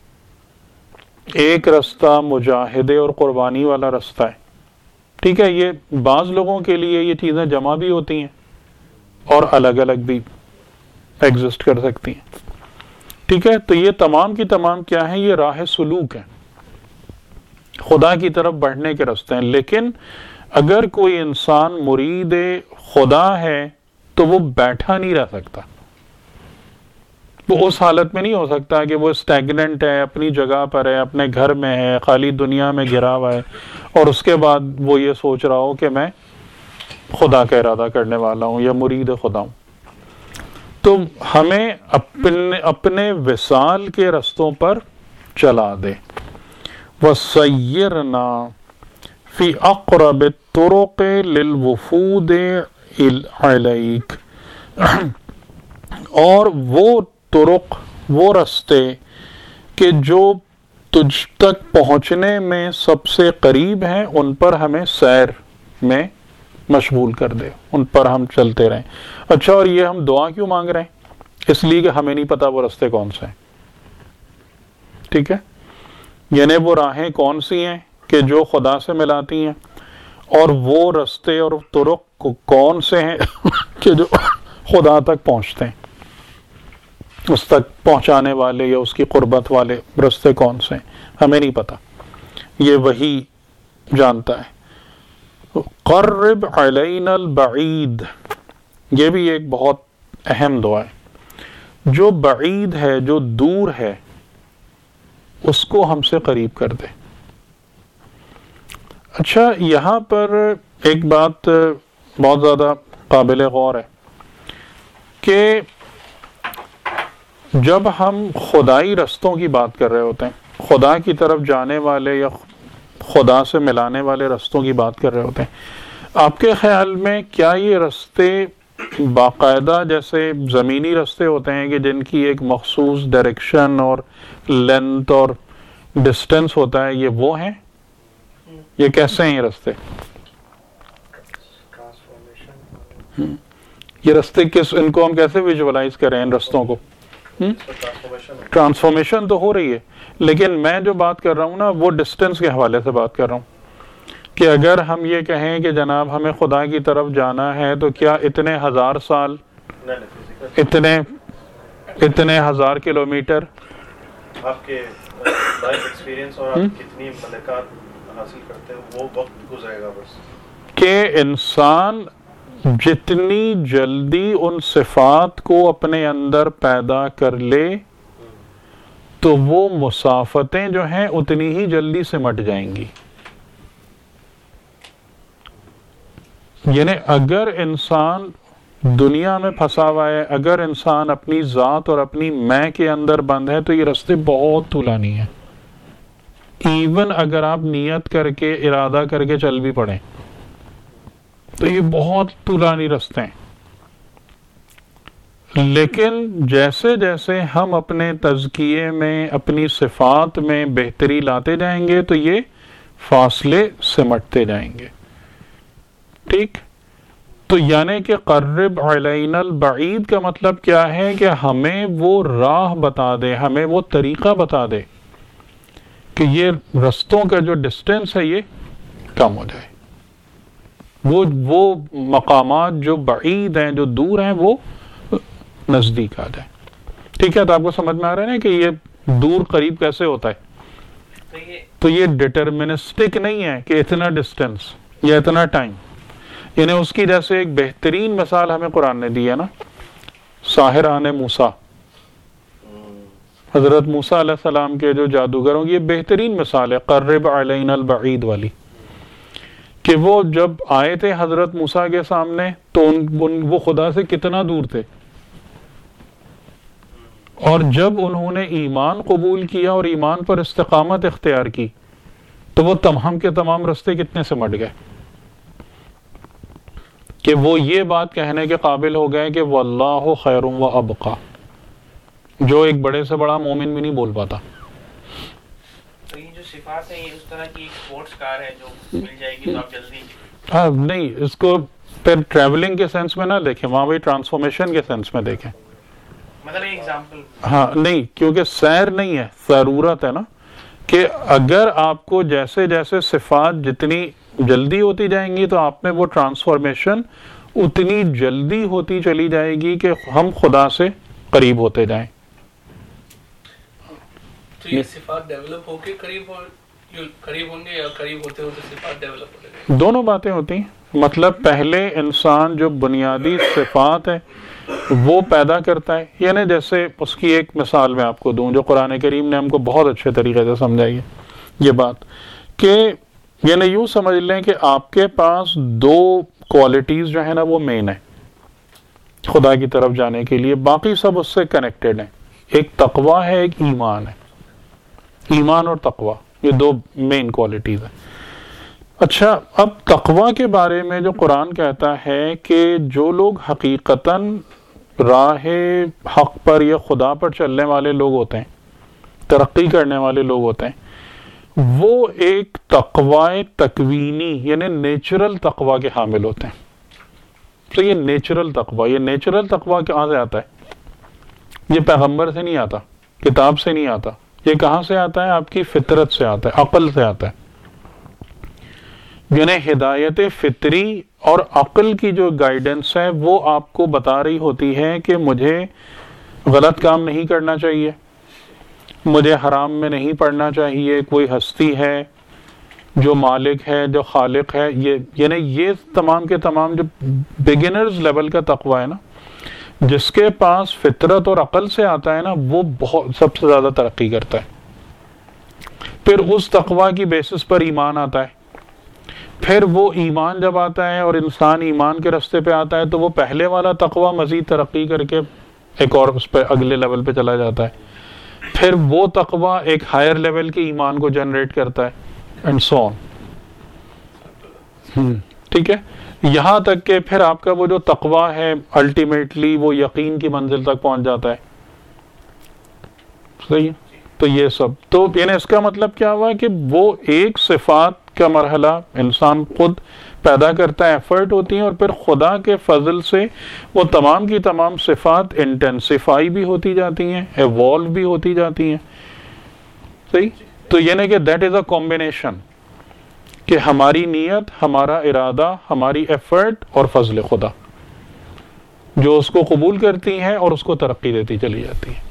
[SPEAKER 1] ایک رستہ مجاہدے اور قربانی والا رستہ ہے. ٹھیک ہے، یہ بعض لوگوں کے لیے یہ چیزیں جمع بھی ہوتی ہیں اور الگ الگ بھی ایگزسٹ کر سکتی ہیں. ٹھیک ہے، تو یہ تمام کی تمام کیا ہیں؟ یہ راہ سلوک ہیں، خدا کی طرف بڑھنے کے راستے ہیں. لیکن اگر کوئی انسان مرید خدا ہے تو وہ بیٹھا نہیں رہ سکتا. وہ اس حالت میں نہیں ہو سکتا کہ وہ اسٹیگننٹ ہے، اپنی جگہ پر ہے، اپنے گھر میں ہے، خالی دنیا میں گرا ہوا ہے، اور اس کے بعد وہ یہ سوچ رہا ہو کہ میں خدا کا ارادہ کرنے والا ہوں یا مرید خدا ہوں. تو ہمیں اپنے وصال کے رستوں پر چلا دے. وَسَيِّرْنَا فِي أَقْرَبِ الطُّرُقِ لِلْوُفُودِ إِلَيْكَ، اور وہ طرق، وہ رستے کہ جو تجھ تک پہنچنے میں سب سے قریب ہیں، ان پر ہمیں سیر میں مشغول کر دے، ان پر ہم چلتے رہیں. اچھا، اور یہ ہم دعا کیوں مانگ رہے ہیں؟ اس لیے کہ ہمیں نہیں پتا وہ رستے کون سے ہیں. ٹھیک ہے، یعنی وہ راہیں کون سی ہیں کہ جو خدا سے ملاتی ہیں، اور وہ رستے اور طرق کون سے ہیں کہ جو خدا تک پہنچتے ہیں. اس تک پہنچانے والے یا اس کی قربت والے رستے کون سے ہیں، ہمیں نہیں پتا، یہ وہی جانتا ہے. قرب علینا البعید، یہ بھی ایک بہت اہم دعا ہے. جو بعید ہے، جو دور ہے، اس کو ہم سے قریب کر دے. اچھا، یہاں پر ایک بات بہت زیادہ قابل غور ہے کہ جب ہم خدائی رستوں کی بات کر رہے ہوتے ہیں، خدا کی طرف جانے والے یا خدا سے ملانے والے رستوں کی بات کر رہے ہوتے ہیں، آپ کے خیال میں کیا یہ رستے باقاعدہ جیسے زمینی رستے ہوتے ہیں کہ جن کی ایک مخصوص ڈائریکشن اور لینتھ اور ڈسٹینس ہوتا ہے، یہ وہ ہیں؟ یہ کیسے ہیں یہ رستے؟ یہ رستے ان کو ہم کیسے ویژولائز کریں ان رستوں کو؟ ٹرانسفارمیشن تو ہو رہی ہے، لیکن میں جو بات کر رہا ہوں نا، وہ ڈسٹینس کے حوالے سے بات کر رہا ہوں کہ اگر ہم یہ کہیں کہ جناب ہمیں خدا کی طرف جانا ہے تو کیا اتنے ہزار سال، اتنے ہزار کلومیٹر،
[SPEAKER 3] آپ کے لائف ایکسپیرینس اور آپ کتنی ملکات حاصل کرتے ہیں وہ وقت گزرے گا بس.
[SPEAKER 1] کہ انسان جتنی جلدی ان صفات کو اپنے اندر پیدا کر لے تو وہ مسافتیں جو ہیں اتنی ہی جلدی سمٹ جائیں گی. یعنی اگر انسان دنیا میں پھنسا ہوا ہے، اگر انسان اپنی ذات اور اپنی میں کے اندر بند ہے، تو یہ راستے بہت طولانی ہیں. ایون اگر آپ نیت کر کے ارادہ کر کے چل بھی پڑیں تو یہ بہت طولانی راستے ہیں. لیکن جیسے جیسے ہم اپنے تزکیے میں، اپنی صفات میں بہتری لاتے جائیں گے تو یہ فاصلے سمٹتے جائیں گے. ٹھیک، تو یعنی کہ قرب علینا البعید کا مطلب کیا ہے کہ ہمیں وہ راہ بتا دے، ہمیں وہ طریقہ بتا دے کہ یہ رستوں کا جو ڈسٹینس ہے یہ کم ہو جائے، وہ مقامات جو بعید ہیں، جو دور ہیں، وہ نزدیک آ جائیں. ٹھیک ہے، تو آپ کو سمجھ میں آ رہا ہے نا کہ یہ دور قریب کیسے ہوتا ہے. تو یہ ڈٹرمنسٹک نہیں ہے کہ اتنا ڈسٹینس یا اتنا ٹائم. یعنی اس کی جیسے ایک بہترین مثال ہمیں قرآن نے دی ہے نا، ساحران موسیٰ، حضرت موسیٰ علیہ السلام کے جو جادوگروں کی یہ بہترین مثال ہے قرب علینا البعید والی، کہ وہ جب آئے تھے حضرت موسیٰ کے سامنے تو وہ خدا سے کتنا دور تھے، اور جب انہوں نے ایمان قبول کیا اور ایمان پر استقامت اختیار کی تو وہ تمام کے تمام رستے کتنے سے مٹ گئے کہ وہ یہ بات کہنے کے قابل ہو گئے کہ واللہ خیر و ابقا، جو ایک بڑے سے بڑا مومن بھی نہیں بول پاتا.
[SPEAKER 2] تو یہ جو صفات ہے یہ اس طرح کی ایک سپورٹس کار ہے جو مل جائے گی تو آپ جلدی
[SPEAKER 1] نہیں، اس کو پھر ٹریولنگ کے سینس میں نہ دیکھیں، وہاں بھی ٹرانسفارمیشن کے سینس میں دیکھیں.
[SPEAKER 2] مطلب ایگزامپل
[SPEAKER 1] ہاں نہیں، کیونکہ سیر نہیں ہے، ضرورت ہے نا کہ اگر آپ کو جیسے جیسے صفات جتنی جلدی ہوتی جائیں گی تو آپ میں وہ ٹرانسفارمیشن اتنی جلدی ہوتی چلی جائے گی کہ ہم خدا سے قریب ہوتے جائیں.
[SPEAKER 4] تو یہ صفات ڈیولپ ہو کے قریب ہوں گے یا قریب ہوتے ہوتے صفات ڈیولپ ہو جائیں گے؟
[SPEAKER 1] دونوں باتیں ہوتی ہیں. مطلب پہلے انسان جو بنیادی صفات ہے وہ پیدا کرتا ہے. یعنی جیسے اس کی ایک مثال میں آپ کو دوں جو قرآن کریم نے ہم کو بہت اچھے طریقے سے سمجھائی ہے یہ بات، کہ یعنی یوں سمجھ لیں کہ آپ کے پاس دو کوالٹیز جو ہے نا وہ مین ہے خدا کی طرف جانے کے لیے، باقی سب اس سے کنیکٹڈ ہیں. ایک تقوی ہے، ایک ایمان ہے. ایمان اور تقوی یہ دو مین کوالٹیز ہیں. اچھا، اب تقوی کے بارے میں جو قرآن کہتا ہے کہ جو لوگ حقیقتاً راہ حق پر یا خدا پر چلنے والے لوگ ہوتے ہیں، ترقی کرنے والے لوگ ہوتے ہیں، وہ ایک تقوی تکوینی یعنی نیچرل تقوی کے حامل ہوتے ہیں. تو یہ نیچرل تقوی کہاں سے آتا ہے؟ یہ پیغمبر سے نہیں آتا، کتاب سے نہیں آتا. یہ کہاں سے آتا ہے؟ آپ کی فطرت سے آتا ہے، عقل سے آتا ہے. یعنی ہدایت فطری اور عقل کی جو گائیڈنس ہے وہ آپ کو بتا رہی ہوتی ہے کہ مجھے غلط کام نہیں کرنا چاہیے، مجھے حرام میں نہیں پڑنا چاہیے. کوئی ہستی ہے جو مالک ہے، جو خالق ہے. یعنی یہ تمام کے تمام جو بگنرز لیول کا تقوی ہے نا، جس کے پاس فطرت اور عقل سے آتا ہے نا، وہ بہت سب سے زیادہ ترقی کرتا ہے. پھر اس تقوی کی بیسس پر ایمان آتا ہے. پھر وہ ایمان جب آتا ہے اور انسان ایمان کے رستے پہ آتا ہے تو وہ پہلے والا تقوی مزید ترقی کر کے ایک اور اس پہ اگلے لیول پہ چلا جاتا ہے. پھر وہ تقوی ایک ہائر لیول کے ایمان کو جنریٹ کرتا ہے اینڈ سو آن. ٹھیک ہے، یہاں تک کہ پھر آپ کا وہ جو تقوی ہے الٹیمیٹلی وہ یقین کی منزل تک پہنچ جاتا ہے. صحیح ہے. تو یہ سب تو یعنی اس کا مطلب کیا ہوا کہ وہ ایک صفات کا مرحلہ انسان خود پیدا کرتا ہے، ایفرٹ ہوتی ہیں، اور پھر خدا کے فضل سے وہ تمام کی تمام صفات انٹینسیفائی بھی ہوتی جاتی ہیں، ایوالو بھی ہوتی جاتی ہیں. صحیح. تو یعنی کہ دیٹ از اے کمبینیشن کہ ہماری نیت، ہمارا ارادہ، ہماری ایفرٹ اور فضل خدا جو اس کو قبول کرتی ہیں اور اس کو ترقی دیتی چلی جاتی ہے.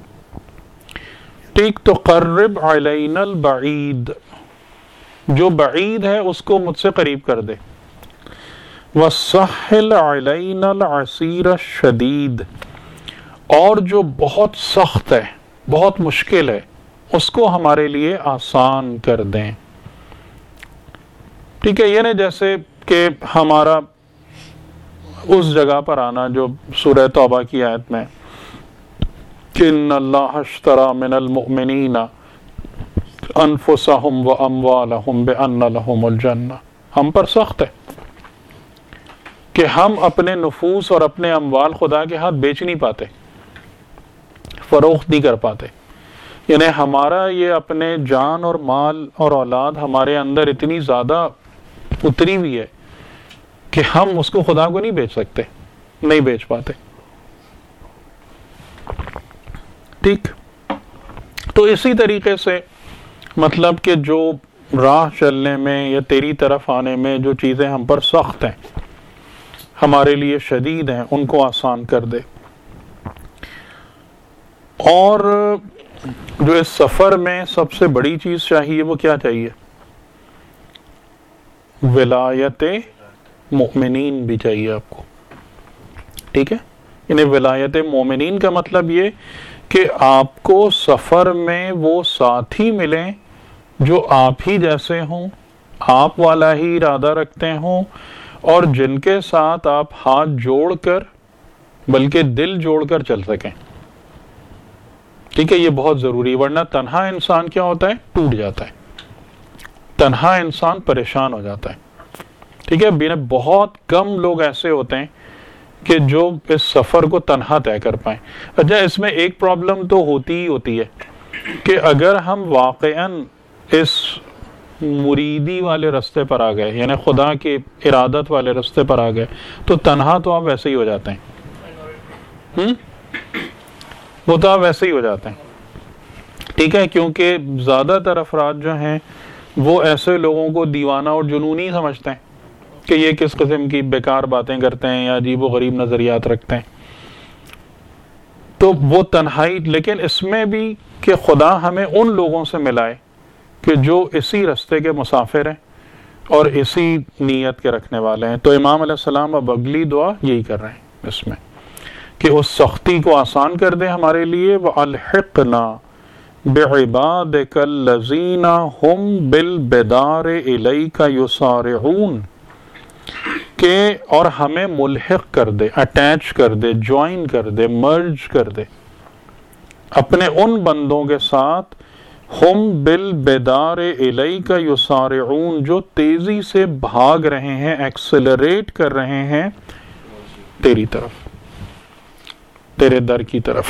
[SPEAKER 1] ٹھیک. تو قرب علینا البعید، جو بعید ہے اس کو مجھ سے قریب کر دے. وَسَهِّلْ عَلَيْنَا الْعَسِيرَ الشَّدِيدَ، اور جو بہت سخت ہے، بہت مشکل ہے، اس کو ہمارے لیے آسان کر دیں. ٹھیک ہے، یہ نہیں جیسے کہ ہمارا اس جگہ پر آنا جو سورہ توبہ کی آیت میں کہ ان اللہ اشترى من المؤمنین انفسهم واموالهم بان لهم الجنہ، ہم پر سخت ہے کہ ہم اپنے نفوس اور اپنے اموال خدا کے ہاتھ بیچ نہیں پاتے، فروخت نہیں کر پاتے. یعنی ہمارا یہ اپنے جان اور مال اور اولاد ہمارے اندر اتنی زیادہ اتری ہوئی ہے کہ ہم اس کو خدا کو نہیں بیچ سکتے، نہیں بیچ پاتے. ٹھیک، تو اسی طریقے سے مطلب کہ جو راہ چلنے میں یا تیری طرف آنے میں جو چیزیں ہم پر سخت ہیں، ہمارے لیے شدید ہیں، ان کو آسان کر دے. اور جو اس سفر میں سب سے بڑی چیز چاہیے وہ کیا چاہیے؟ ولایت مومنین بھی چاہیے آپ کو. ٹھیک ہے، یعنی ولایت مومنین کا مطلب یہ کہ آپ کو سفر میں وہ ساتھی ملیں جو آپ ہی جیسے ہوں، آپ والا ہی ارادہ رکھتے ہوں، اور جن کے ساتھ آپ ہاتھ جوڑ کر بلکہ دل جوڑ کر چل سکیں. ٹھیک ہے، یہ بہت ضروری، ورنہ تنہا انسان کیا ہوتا ہے؟ ٹوٹ جاتا ہے. تنہا انسان پریشان ہو جاتا ہے. ٹھیک ہے، بہت کم لوگ ایسے ہوتے ہیں کہ جو اس سفر کو تنہا طے کر پائیں. اچھا، اس میں ایک پرابلم تو ہوتی ہی ہوتی ہے کہ اگر ہم واقعاً اس مریدی والے رستے پر آ گئے، یعنی خدا کے ارادت والے رستے پر آ گئے، تو تنہا تو آپ ویسے ہی ہو جاتے ہیں. وہ تو آپ ویسے ہی ہو جاتے ہیں. ٹھیک ہے، کیونکہ زیادہ تر افراد جو ہیں وہ ایسے لوگوں کو دیوانہ اور جنونی سمجھتے ہیں کہ یہ کس قسم کی بیکار باتیں کرتے ہیں یا عجیب و غریب نظریات رکھتے ہیں. تو وہ تنہائی، لیکن اس میں بھی کہ خدا ہمیں ان لوگوں سے ملائے کہ جو اسی رستے کے مسافر ہیں اور اسی نیت کے رکھنے والے ہیں. تو امام علیہ السلام اب اگلی دعا یہی کر رہے ہیں اس میں کہ اس سختی کو آسان کر دے ہمارے لیے. وَأَلْحِقْنَا بِعِبَادِكَ الَّذِينَ هُمْ بِالْبِدَارِ إِلَيْكَ يُسَارِعُونَ، کہ اور ہمیں ملحق کر دے، اٹیچ کر دے، جوائن کر دے، مرج کر دے اپنے ان بندوں کے ساتھ ہم بالبدار الیک یسارعون، جو تیزی سے بھاگ رہے ہیں، ایکسلریٹ کر رہے ہیں تیری طرف، تیرے در کی طرف.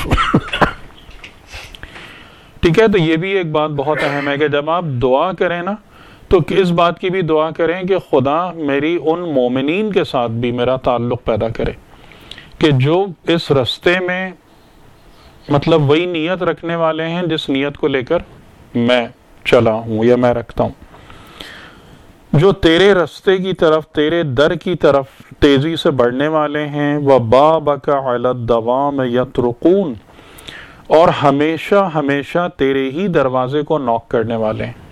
[SPEAKER 1] ٹھیک ہے، تو یہ بھی ایک بات بہت اہم ہے کہ جب آپ دعا کریں نا تو اس بات کی بھی دعا کریں کہ خدا میری ان مومنین کے ساتھ بھی میرا تعلق پیدا کرے کہ جو اس رستے میں مطلب وہی نیت رکھنے والے ہیں جس نیت کو لے کر میں چلا ہوں یا میں رکھتا ہوں، جو تیرے رستے کی طرف، تیرے در کی طرف تیزی سے بڑھنے والے ہیں. وَبَابَكَ عَلَى الدَّوَامِ يَطْرُقُونَ، اور ہمیشہ ہمیشہ تیرے ہی دروازے کو نوک کرنے والے ہیں.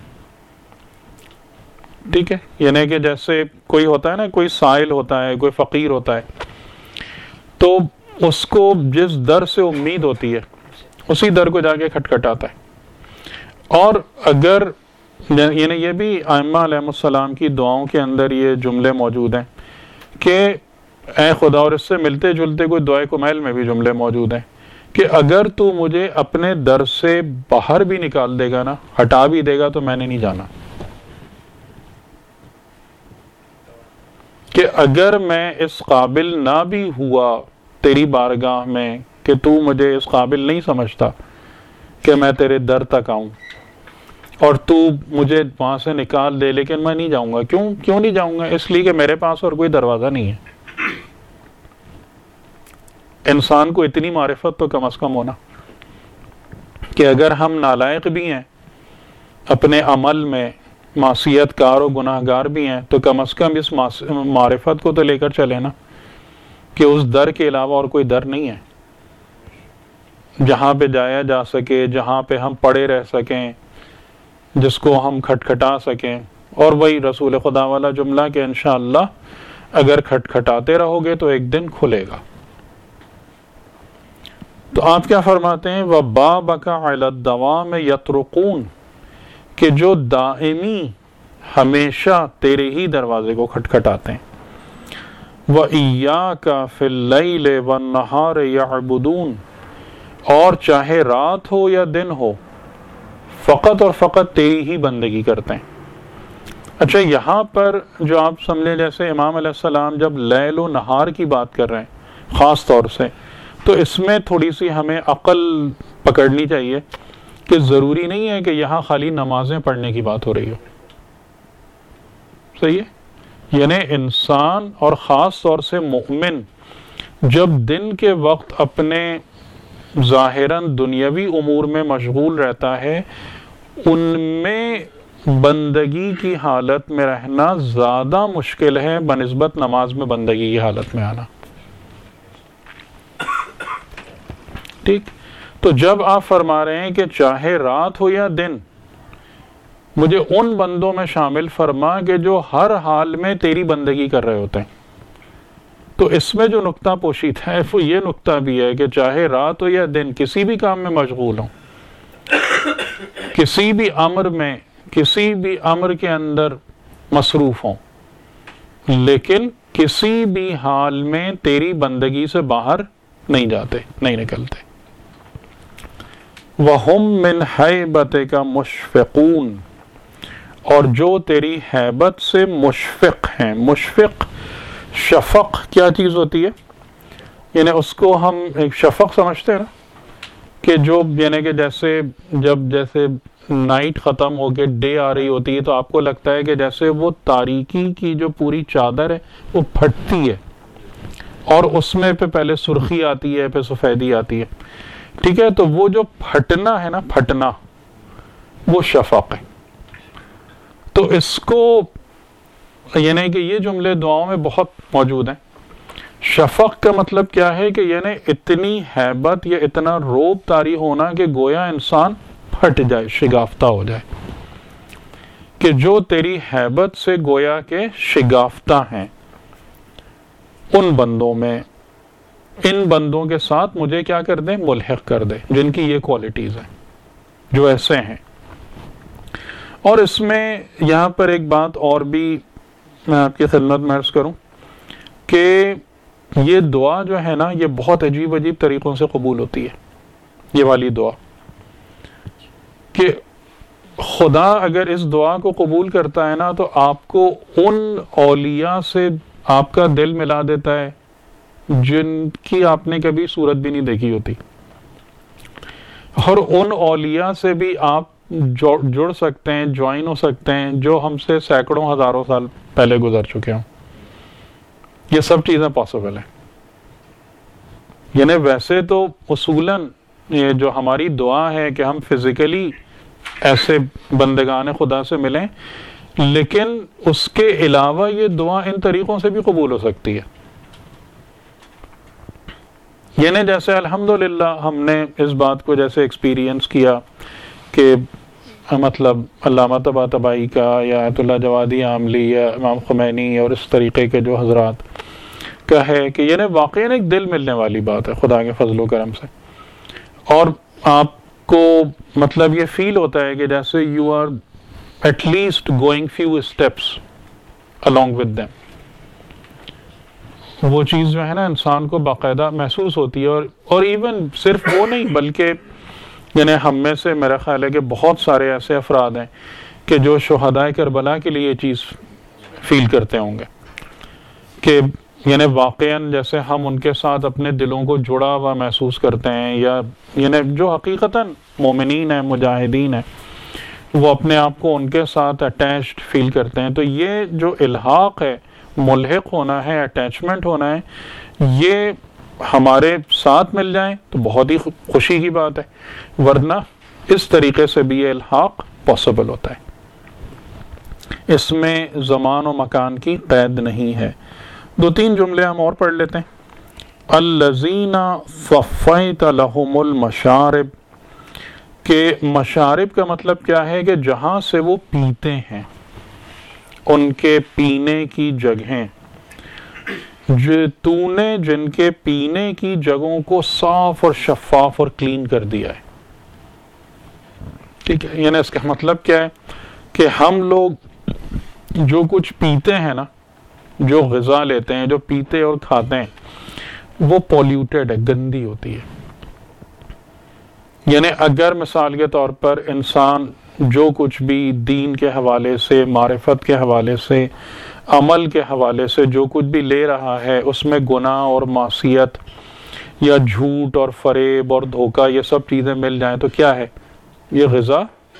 [SPEAKER 1] ٹھیک ہے، یعنی کہ جیسے کوئی ہوتا ہے نا، کوئی سائل ہوتا ہے، کوئی فقیر ہوتا ہے، تو اس کو جس در سے امید ہوتی ہے اسی در کو جا کے کھٹکھٹاتا ہے. اور اگر یعنی یہ بھی ائمہ علیہ السلام کی دعاؤں کے اندر یہ جملے موجود ہیں کہ اے خدا، اور اس سے ملتے جلتے کوئی دعائے کمیل میں بھی جملے موجود ہیں کہ اگر تو مجھے اپنے در سے باہر بھی نکال دے گا نا، ہٹا بھی دے گا، تو میں نے نہیں جانا. کہ اگر میں اس قابل نہ بھی ہوا تیری بارگاہ میں کہ تو مجھے اس قابل نہیں سمجھتا کہ میں تیرے در تک آؤں، اور تو مجھے وہاں سے نکال دے، لیکن میں نہیں جاؤں گا. کیوں نہیں جاؤں گا؟ اس لیے کہ میرے پاس اور کوئی دروازہ نہیں ہے. انسان کو اتنی معرفت تو کم از کم ہونا کہ اگر ہم نالائق بھی ہیں، اپنے عمل میں معصیت کار و گناہ گار بھی ہیں، تو کم از کم اس معرفت کو تو لے کر چلے نا کہ اس در کے علاوہ اور کوئی در نہیں ہے جہاں پہ جایا جا سکے، جہاں پہ ہم پڑے رہ سکیں، جس کو ہم کھٹکھٹا سکیں. اور وہی رسول خدا والا جملہ کہ انشاءاللہ اگر کھٹکھٹاتے رہو گے تو ایک دن کھلے گا. تو آپ کیا فرماتے ہیں؟ وَبَابَكَ عَلَى الدَّوَامِ يَطْرُقُونَ، کہ جو دائمی ہمیشہ تیرے ہی دروازے کو کھٹکھٹاتے ہیں. وَإِيَّاكَ فِي اللَّيْلِ وَالنَّهَارِ يَعْبُدُونَ، اور چاہے رات ہو یا دن ہو فقط اور فقط تیری ہی بندگی کرتے ہیں. اچھا، یہاں پر جو آپ سمجھیں جیسے امام علیہ السلام جب لیل و نہار کی بات کر رہے ہیں خاص طور سے، تو اس میں تھوڑی سی ہمیں عقل پکڑنی چاہیے کہ ضروری نہیں ہے کہ یہاں خالی نمازیں پڑھنے کی بات ہو رہی ہو. صحیح ہے؟ یعنی انسان اور خاص طور سے مومن جب دن کے وقت اپنے ظاہراً دنیاوی امور میں مشغول رہتا ہے، ان میں بندگی کی حالت میں رہنا زیادہ مشکل ہے بنسبت نماز میں بندگی کی حالت میں آنا. ٹھیک؟ تو جب آپ فرما رہے ہیں کہ چاہے رات ہو یا دن مجھے ان بندوں میں شامل فرما کہ جو ہر حال میں تیری بندگی کر رہے ہوتے ہیں، تو اس میں جو نقطہ پوشیدہ ہے وہ یہ نقطہ بھی ہے کہ چاہے رات ہو یا دن کسی بھی کام میں مشغول ہوں، کسی بھی امر کے اندر مصروف ہوں، لیکن کسی بھی حال میں تیری بندگی سے باہر نہیں جاتے، نہیں نکلتے. وَهُمْ مِنْ حَيْبَتِكَ مُشْفِقُونَ، اور جو تیری حیبت سے مشفق ہیں. مشفق، شفق کیا چیز ہوتی ہے؟ یعنی اس کو ہم ایک شفق سمجھتے ہیں نا، کہ جو یعنی کہ جیسے نائٹ ختم ہو کے ڈے آ رہی ہوتی ہے تو آپ کو لگتا ہے کہ جیسے وہ تاریکی کی جو پوری چادر ہے وہ پھٹتی ہے اور اس میں پہلے سرخی آتی ہے پھر سفیدی آتی ہے. ٹھیک ہے؟ تو وہ جو پھٹنا ہے نا، پھٹنا، وہ شفق ہے. تو اس کو یعنی کہ یہ جملے دعاؤں میں بہت موجود ہیں. شفق کا مطلب کیا ہے کہ یعنی اتنی ہیبت یا اتنا روب طاری ہونا کہ گویا انسان پھٹ جائے، شگافتہ ہو جائے، کہ جو تیری ہیبت سے گویا کہ شگافتہ ہیں، ان بندوں میں، ان بندوں کے ساتھ مجھے کیا کر دیں؟ ملحق کر دے، جن کی یہ کوالٹیز ہیں، جو ایسے ہیں. اور اس میں یہاں پر ایک بات اور بھی میں آپ کی خدمت میں عرض کروں کہ یہ دعا جو ہے نا یہ بہت عجیب طریقوں سے قبول ہوتی ہے. یہ والی دعا کہ خدا اگر اس دعا کو قبول کرتا ہے نا تو آپ کو ان اولیاء سے آپ کا دل ملا دیتا ہے جن کی آپ نے کبھی صورت بھی نہیں دیکھی ہوتی، اور ان اولیاء سے بھی آپ جڑ سکتے ہیں، جوائن ہو سکتے ہیں جو ہم سے سینکڑوں ہزاروں سال پہلے گزر چکے ہوں. یہ سب چیزیں پاسبل ہیں. یعنی ویسے تو اصولاً یہ جو ہماری دعا ہے کہ ہم فزیکلی ایسے بندگان خدا سے ملیں، لیکن اس کے علاوہ یہ دعا ان طریقوں سے بھی قبول ہو سکتی ہے. یعنی جیسے الحمدللہ ہم نے اس بات کو جیسے ایکسپیرینس کیا کہ مطلب علامہ طباطبائی کا یا آیت اللہ جوادی عاملی یا امام خمینی اور اس طریقے کے جو حضرات کا ہے کہ یعنی واقعی ایک دل ملنے والی بات ہے خدا کے فضل و کرم سے. اور آپ کو مطلب یہ فیل ہوتا ہے کہ جیسے you are at least going few steps along with them. وہ چیز جو ہے نا انسان کو باقاعدہ محسوس ہوتی ہے. اور ایون صرف وہ نہیں بلکہ یعنی ہم میں سے میرا خیال ہے کہ بہت سارے ایسے افراد ہیں کہ جو شہداء کربلا کے لیے یہ چیز فیل کرتے ہوں گے کہ یعنی واقعاً جیسے ہم ان کے ساتھ اپنے دلوں کو جڑا ہوا محسوس کرتے ہیں، یا یعنی جو حقیقتاً مومنین ہیں، مجاہدین ہیں، وہ اپنے آپ کو ان کے ساتھ اٹیچڈ فیل کرتے ہیں. تو یہ جو الحاق ہے، ملحق ہونا ہے، اٹیچمنٹ ہونا ہے، یہ ہمارے ساتھ مل جائیں تو بہت ہی خوشی کی بات ہے، ورنہ اس طریقے سے بھی یہ الحاق پاسبل ہوتا ہے. اس میں زمان و مکان کی قید نہیں ہے. 2-3 جملے ہم اور پڑھ لیتے ہیں. الذین صفیت لہم المشارب، کہ مشارب کا مطلب کیا ہے کہ جہاں سے وہ پیتے ہیں، ان کے پینے کی جگہیں. تو نے جن کے پینے کی جگہوں کو صاف اور شفاف اور کلین کر دیا ہے. ٹھیک ہے، یعنی اس کا مطلب کیا ہے کہ ہم لوگ جو کچھ پیتے ہیں نا، جو غذا لیتے ہیں، جو پیتے اور کھاتے ہیں، وہ پولیوٹیڈ ہے، گندی ہوتی ہے. یعنی اگر مثال کے طور پر انسان جو کچھ بھی دین کے حوالے سے، معرفت کے حوالے سے، عمل کے حوالے سے جو کچھ بھی لے رہا ہے، اس میں گناہ اور معصیت یا جھوٹ اور فریب اور دھوکہ یہ سب چیزیں مل جائیں تو کیا ہے؟ یہ غذا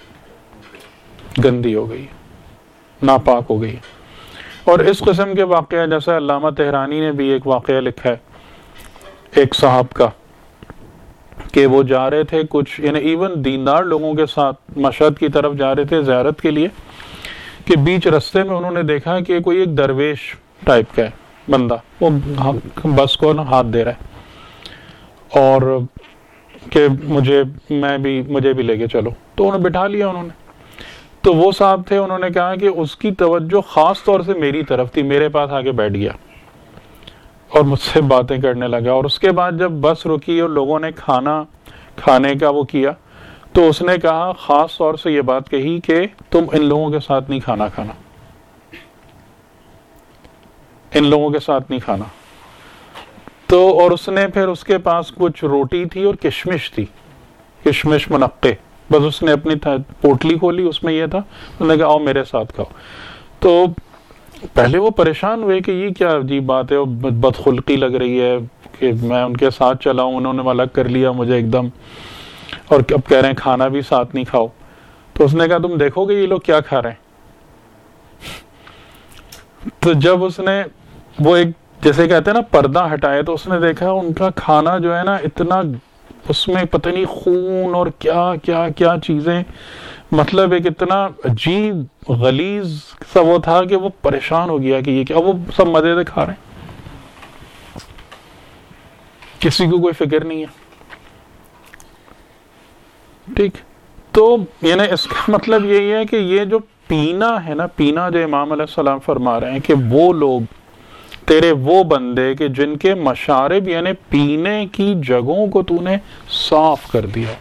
[SPEAKER 1] گندی ہو گئی، ناپاک ہو گئی. اور اس قسم کے واقعہ جیسا علامہ تہرانی نے بھی ایک واقعہ لکھا ہے ایک صاحب کا، کہ وہ جا رہے تھے کچھ، یعنی ایون دیندار لوگوں کے ساتھ مشہد کی طرف جا رہے تھے زیارت کے لیے، کہ بیچ رستے میں انہوں نے دیکھا کہ کوئی ایک درویش ٹائپ کا ہے بندہ، وہ بس کو ہاتھ دے رہا ہے اور کہ مجھے بھی لے کے چلو. تو انہوں نے بٹھا لیا انہوں نے. تو وہ صاحب تھے، انہوں نے کہا کہ اس کی توجہ خاص طور سے میری طرف تھی، میرے پاس آ کے بیٹھ گیا اور مجھ سے باتیں کرنے لگا. اور اس کے بعد جب بس رکی اور لوگوں نے کھانے کا وہ کیا تو اس نے کہا، خاص طور سے یہ بات کہی کہ تم ان لوگوں کے ساتھ نہیں کھانا، ان لوگوں کے ساتھ نہیں کھانا. تو اور اس نے پھر اس کے پاس کچھ روٹی تھی اور کشمش تھی، کشمش منقے، بس اس نے اپنی پوٹلی کھولی، اس میں یہ تھا، اس نے کہا آؤ میرے ساتھ کھاؤ. تو پہلے وہ پریشان ہوئے کہ یہ کیا عجیب بات ہے، بدخلقی لگ رہی ہے کہ میں ان کے ساتھ چلا ہوں، انہوں نے الگ کر لیا مجھے ایک دم، اور اب کہہ رہے ہیں کھانا بھی ساتھ نہیں کھاؤ. تو اس نے کہا تم دیکھو گے یہ لوگ کیا کھا رہے ہیں. تو جب اس نے وہ ایک جیسے کہتے ہیں نا پردہ ہٹایا تو اس نے دیکھا ان کا کھانا جو ہے نا اتنا اس میں پتہ نہیں خون اور کیا کیا کیا چیزیں، مطلب ایک اتنا عجیب غلیظ سا وہ تھا کہ وہ پریشان ہو گیا کہ یہ کیا. وہ سب مزے سے کھا رہے ہیں، کسی کو کوئی فکر نہیں ہے. ٹھیک، تو یعنی اس کا مطلب یہی ہے کہ یہ جو پینا ہے نا، پینا جو امام علیہ السلام فرما رہے ہیں کہ وہ لوگ تیرے وہ بندے کہ جن کے مشارب یعنی پینے کی جگہوں کو تو نے صاف کر دیا،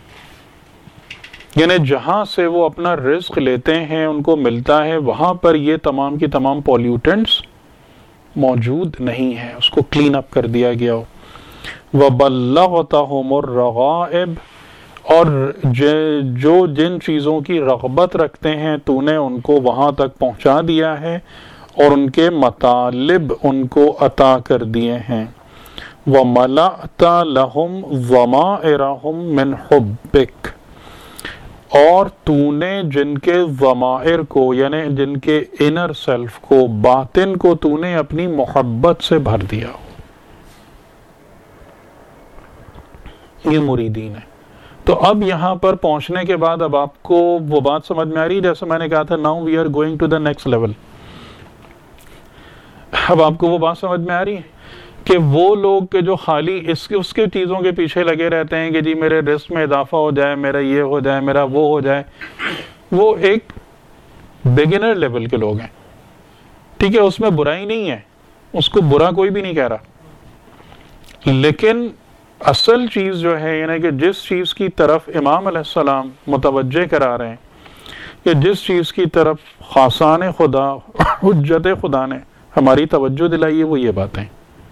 [SPEAKER 1] یعنی جہاں سے وہ اپنا رزق لیتے ہیں ان کو ملتا ہے، وہاں پر یہ تمام کی تمام پولیوٹنٹس موجود نہیں ہیں، اس کو کلین اپ کر دیا گیا ہو. وَبَلَّغْتَهُمُ الرَّغَائِبَ، اور جو جن چیزوں کی رغبت رکھتے ہیں تو نے ان کو وہاں تک پہنچا دیا ہے، اور ان کے مطالب ان کو عطا کر دیے ہیں. وَمَلَأْتَ لَهُمْ ضَمَائِرَهُمْ مِنْ حُبِّكَ، اور تو نے جن کے ضمائر کو یعنی جن کے انر سیلف کو، باطن کو تو نے اپنی محبت سے بھر دیا. یہ مریدین ہے. تو اب یہاں پر پہنچنے کے بعد اب آپ کو وہ بات سمجھ میں آ رہی ہے جیسے میں نے کہا تھا now we are going to the next level. اب آپ کو وہ بات سمجھ میں آ رہی ہے کہ وہ لوگ کہ جو خالی اس کے چیزوں کے پیچھے لگے رہتے ہیں کہ جی میرے رزق میں اضافہ ہو جائے، میرا یہ ہو جائے، میرا وہ ہو جائے، وہ ایک بگنر لیول کے لوگ ہیں. ٹھیک ہے، اس میں برائی نہیں ہے، اس کو برا کوئی بھی نہیں کہہ رہا، لیکن اصل چیز جو ہے یعنی کہ جس چیز کی طرف امام علیہ السلام متوجہ کرا رہے ہیں، کہ جس چیز کی طرف خاصان خدا، حجت خدا نے ہماری توجہ دلائی ہے، وہ یہ باتیں.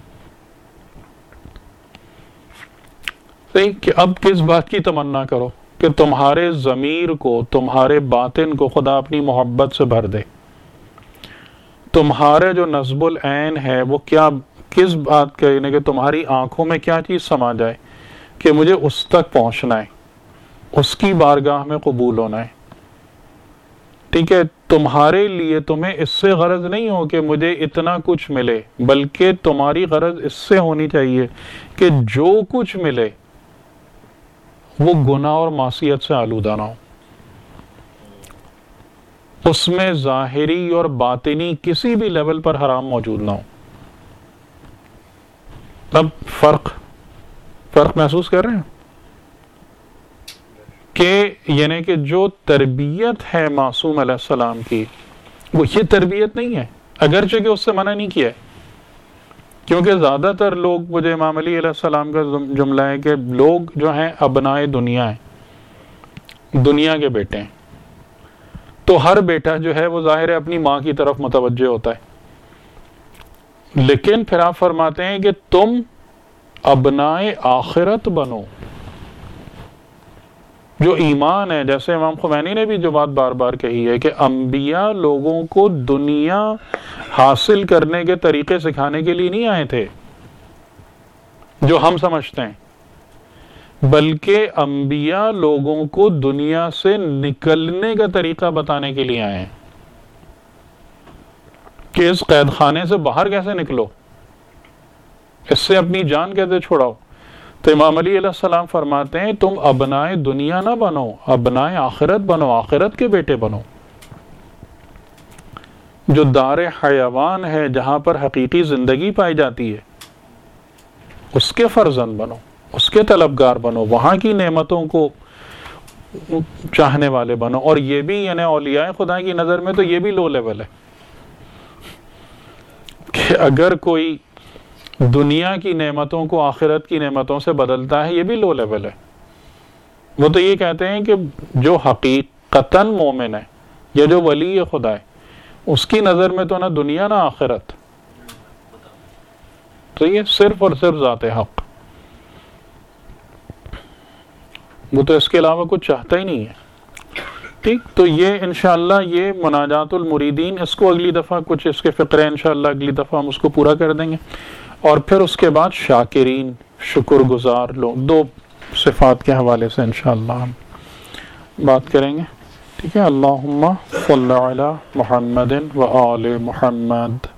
[SPEAKER 1] صحیح، کہ اب کس بات کی تمنا کرو کہ تمہارے ضمیر کو، تمہارے باطن کو خدا اپنی محبت سے بھر دے. تمہارے جو نصب العین ہے وہ کیا، کس بات کا، یعنی کہ تمہاری آنکھوں میں کیا چیز سما جائے کہ مجھے اس تک پہنچنا ہے، اس کی بارگاہ میں قبول ہونا ہے. ٹھیک ہے، تمہارے لیے تمہیں اس سے غرض نہیں ہو کہ مجھے اتنا کچھ ملے، بلکہ تمہاری غرض اس سے ہونی چاہیے کہ جو کچھ ملے وہ گناہ اور معصیت سے آلودہ نہ ہو، اس میں ظاہری اور باطنی کسی بھی لیول پر حرام موجود نہ ہو. اب فرق محسوس کر رہے ہیں کہ یعنی کہ جو تربیت ہے معصوم علیہ السلام کی، وہ یہ تربیت نہیں ہے، اگرچہ کہ اس سے منع نہیں کیا ہے، کیونکہ زیادہ تر لوگ، مجھے امام علی علیہ السلام کا جملہ ہے کہ لوگ جو ہیں ابنائے دنیا ہیں، دنیا کے بیٹے ہیں، تو ہر بیٹا جو ہے وہ ظاہر ہے اپنی ماں کی طرف متوجہ ہوتا ہے، لیکن پھر آپ فرماتے ہیں کہ تم ابنائے آخرت بنو، جو ایمان ہے. جیسے امام خمینی نے بھی جو بات بار بار کہی ہے کہ انبیاء لوگوں کو دنیا حاصل کرنے کے طریقے سکھانے کے لیے نہیں آئے تھے جو ہم سمجھتے ہیں، بلکہ انبیاء لوگوں کو دنیا سے نکلنے کا طریقہ بتانے کے لیے آئے ہیں کہ اس قید خانے سے باہر کیسے نکلو، اس سے اپنی جان کیسے چھوڑاؤ. تو امام علی علیہ السلام فرماتے ہیں تم ابنائے دنیا نہ بنو، ابنائے آخرت بنو، آخرت کے بیٹے بنو. جو دار حیوان ہے جہاں پر حقیقی زندگی پائی جاتی ہے، اس کے فرزند بنو، اس کے طلبگار بنو، وہاں کی نعمتوں کو چاہنے والے بنو. اور یہ بھی یعنی اولیاء خدا کی نظر میں تو یہ بھی لو لیول ہے کہ اگر کوئی دنیا کی نعمتوں کو آخرت کی نعمتوں سے بدلتا ہے، یہ بھی لو لیول ہے. وہ تو یہ کہتے ہیں کہ جو حقیقتاً مومن ہے یا جو ولی خدا ہے، اس کی نظر میں تو نہ دنیا نہ آخرت، تو یہ صرف اور صرف ذات حق، وہ تو اس کے علاوہ کچھ چاہتا ہی نہیں ہے. ٹھیک، تو یہ انشاءاللہ یہ مناجات المریدین، اس کو اگلی دفعہ کچھ اس کے فقرے انشاءاللہ اگلی دفعہ ہم اس کو پورا کر دیں گے. اور پھر اس کے بعد شاکرین، شکر گزار لوگ، 2 صفات کے حوالے سے انشاءاللہ ہم بات کریں گے. ٹھیک ہے. اللہم صلی علی محمد و آل محمد.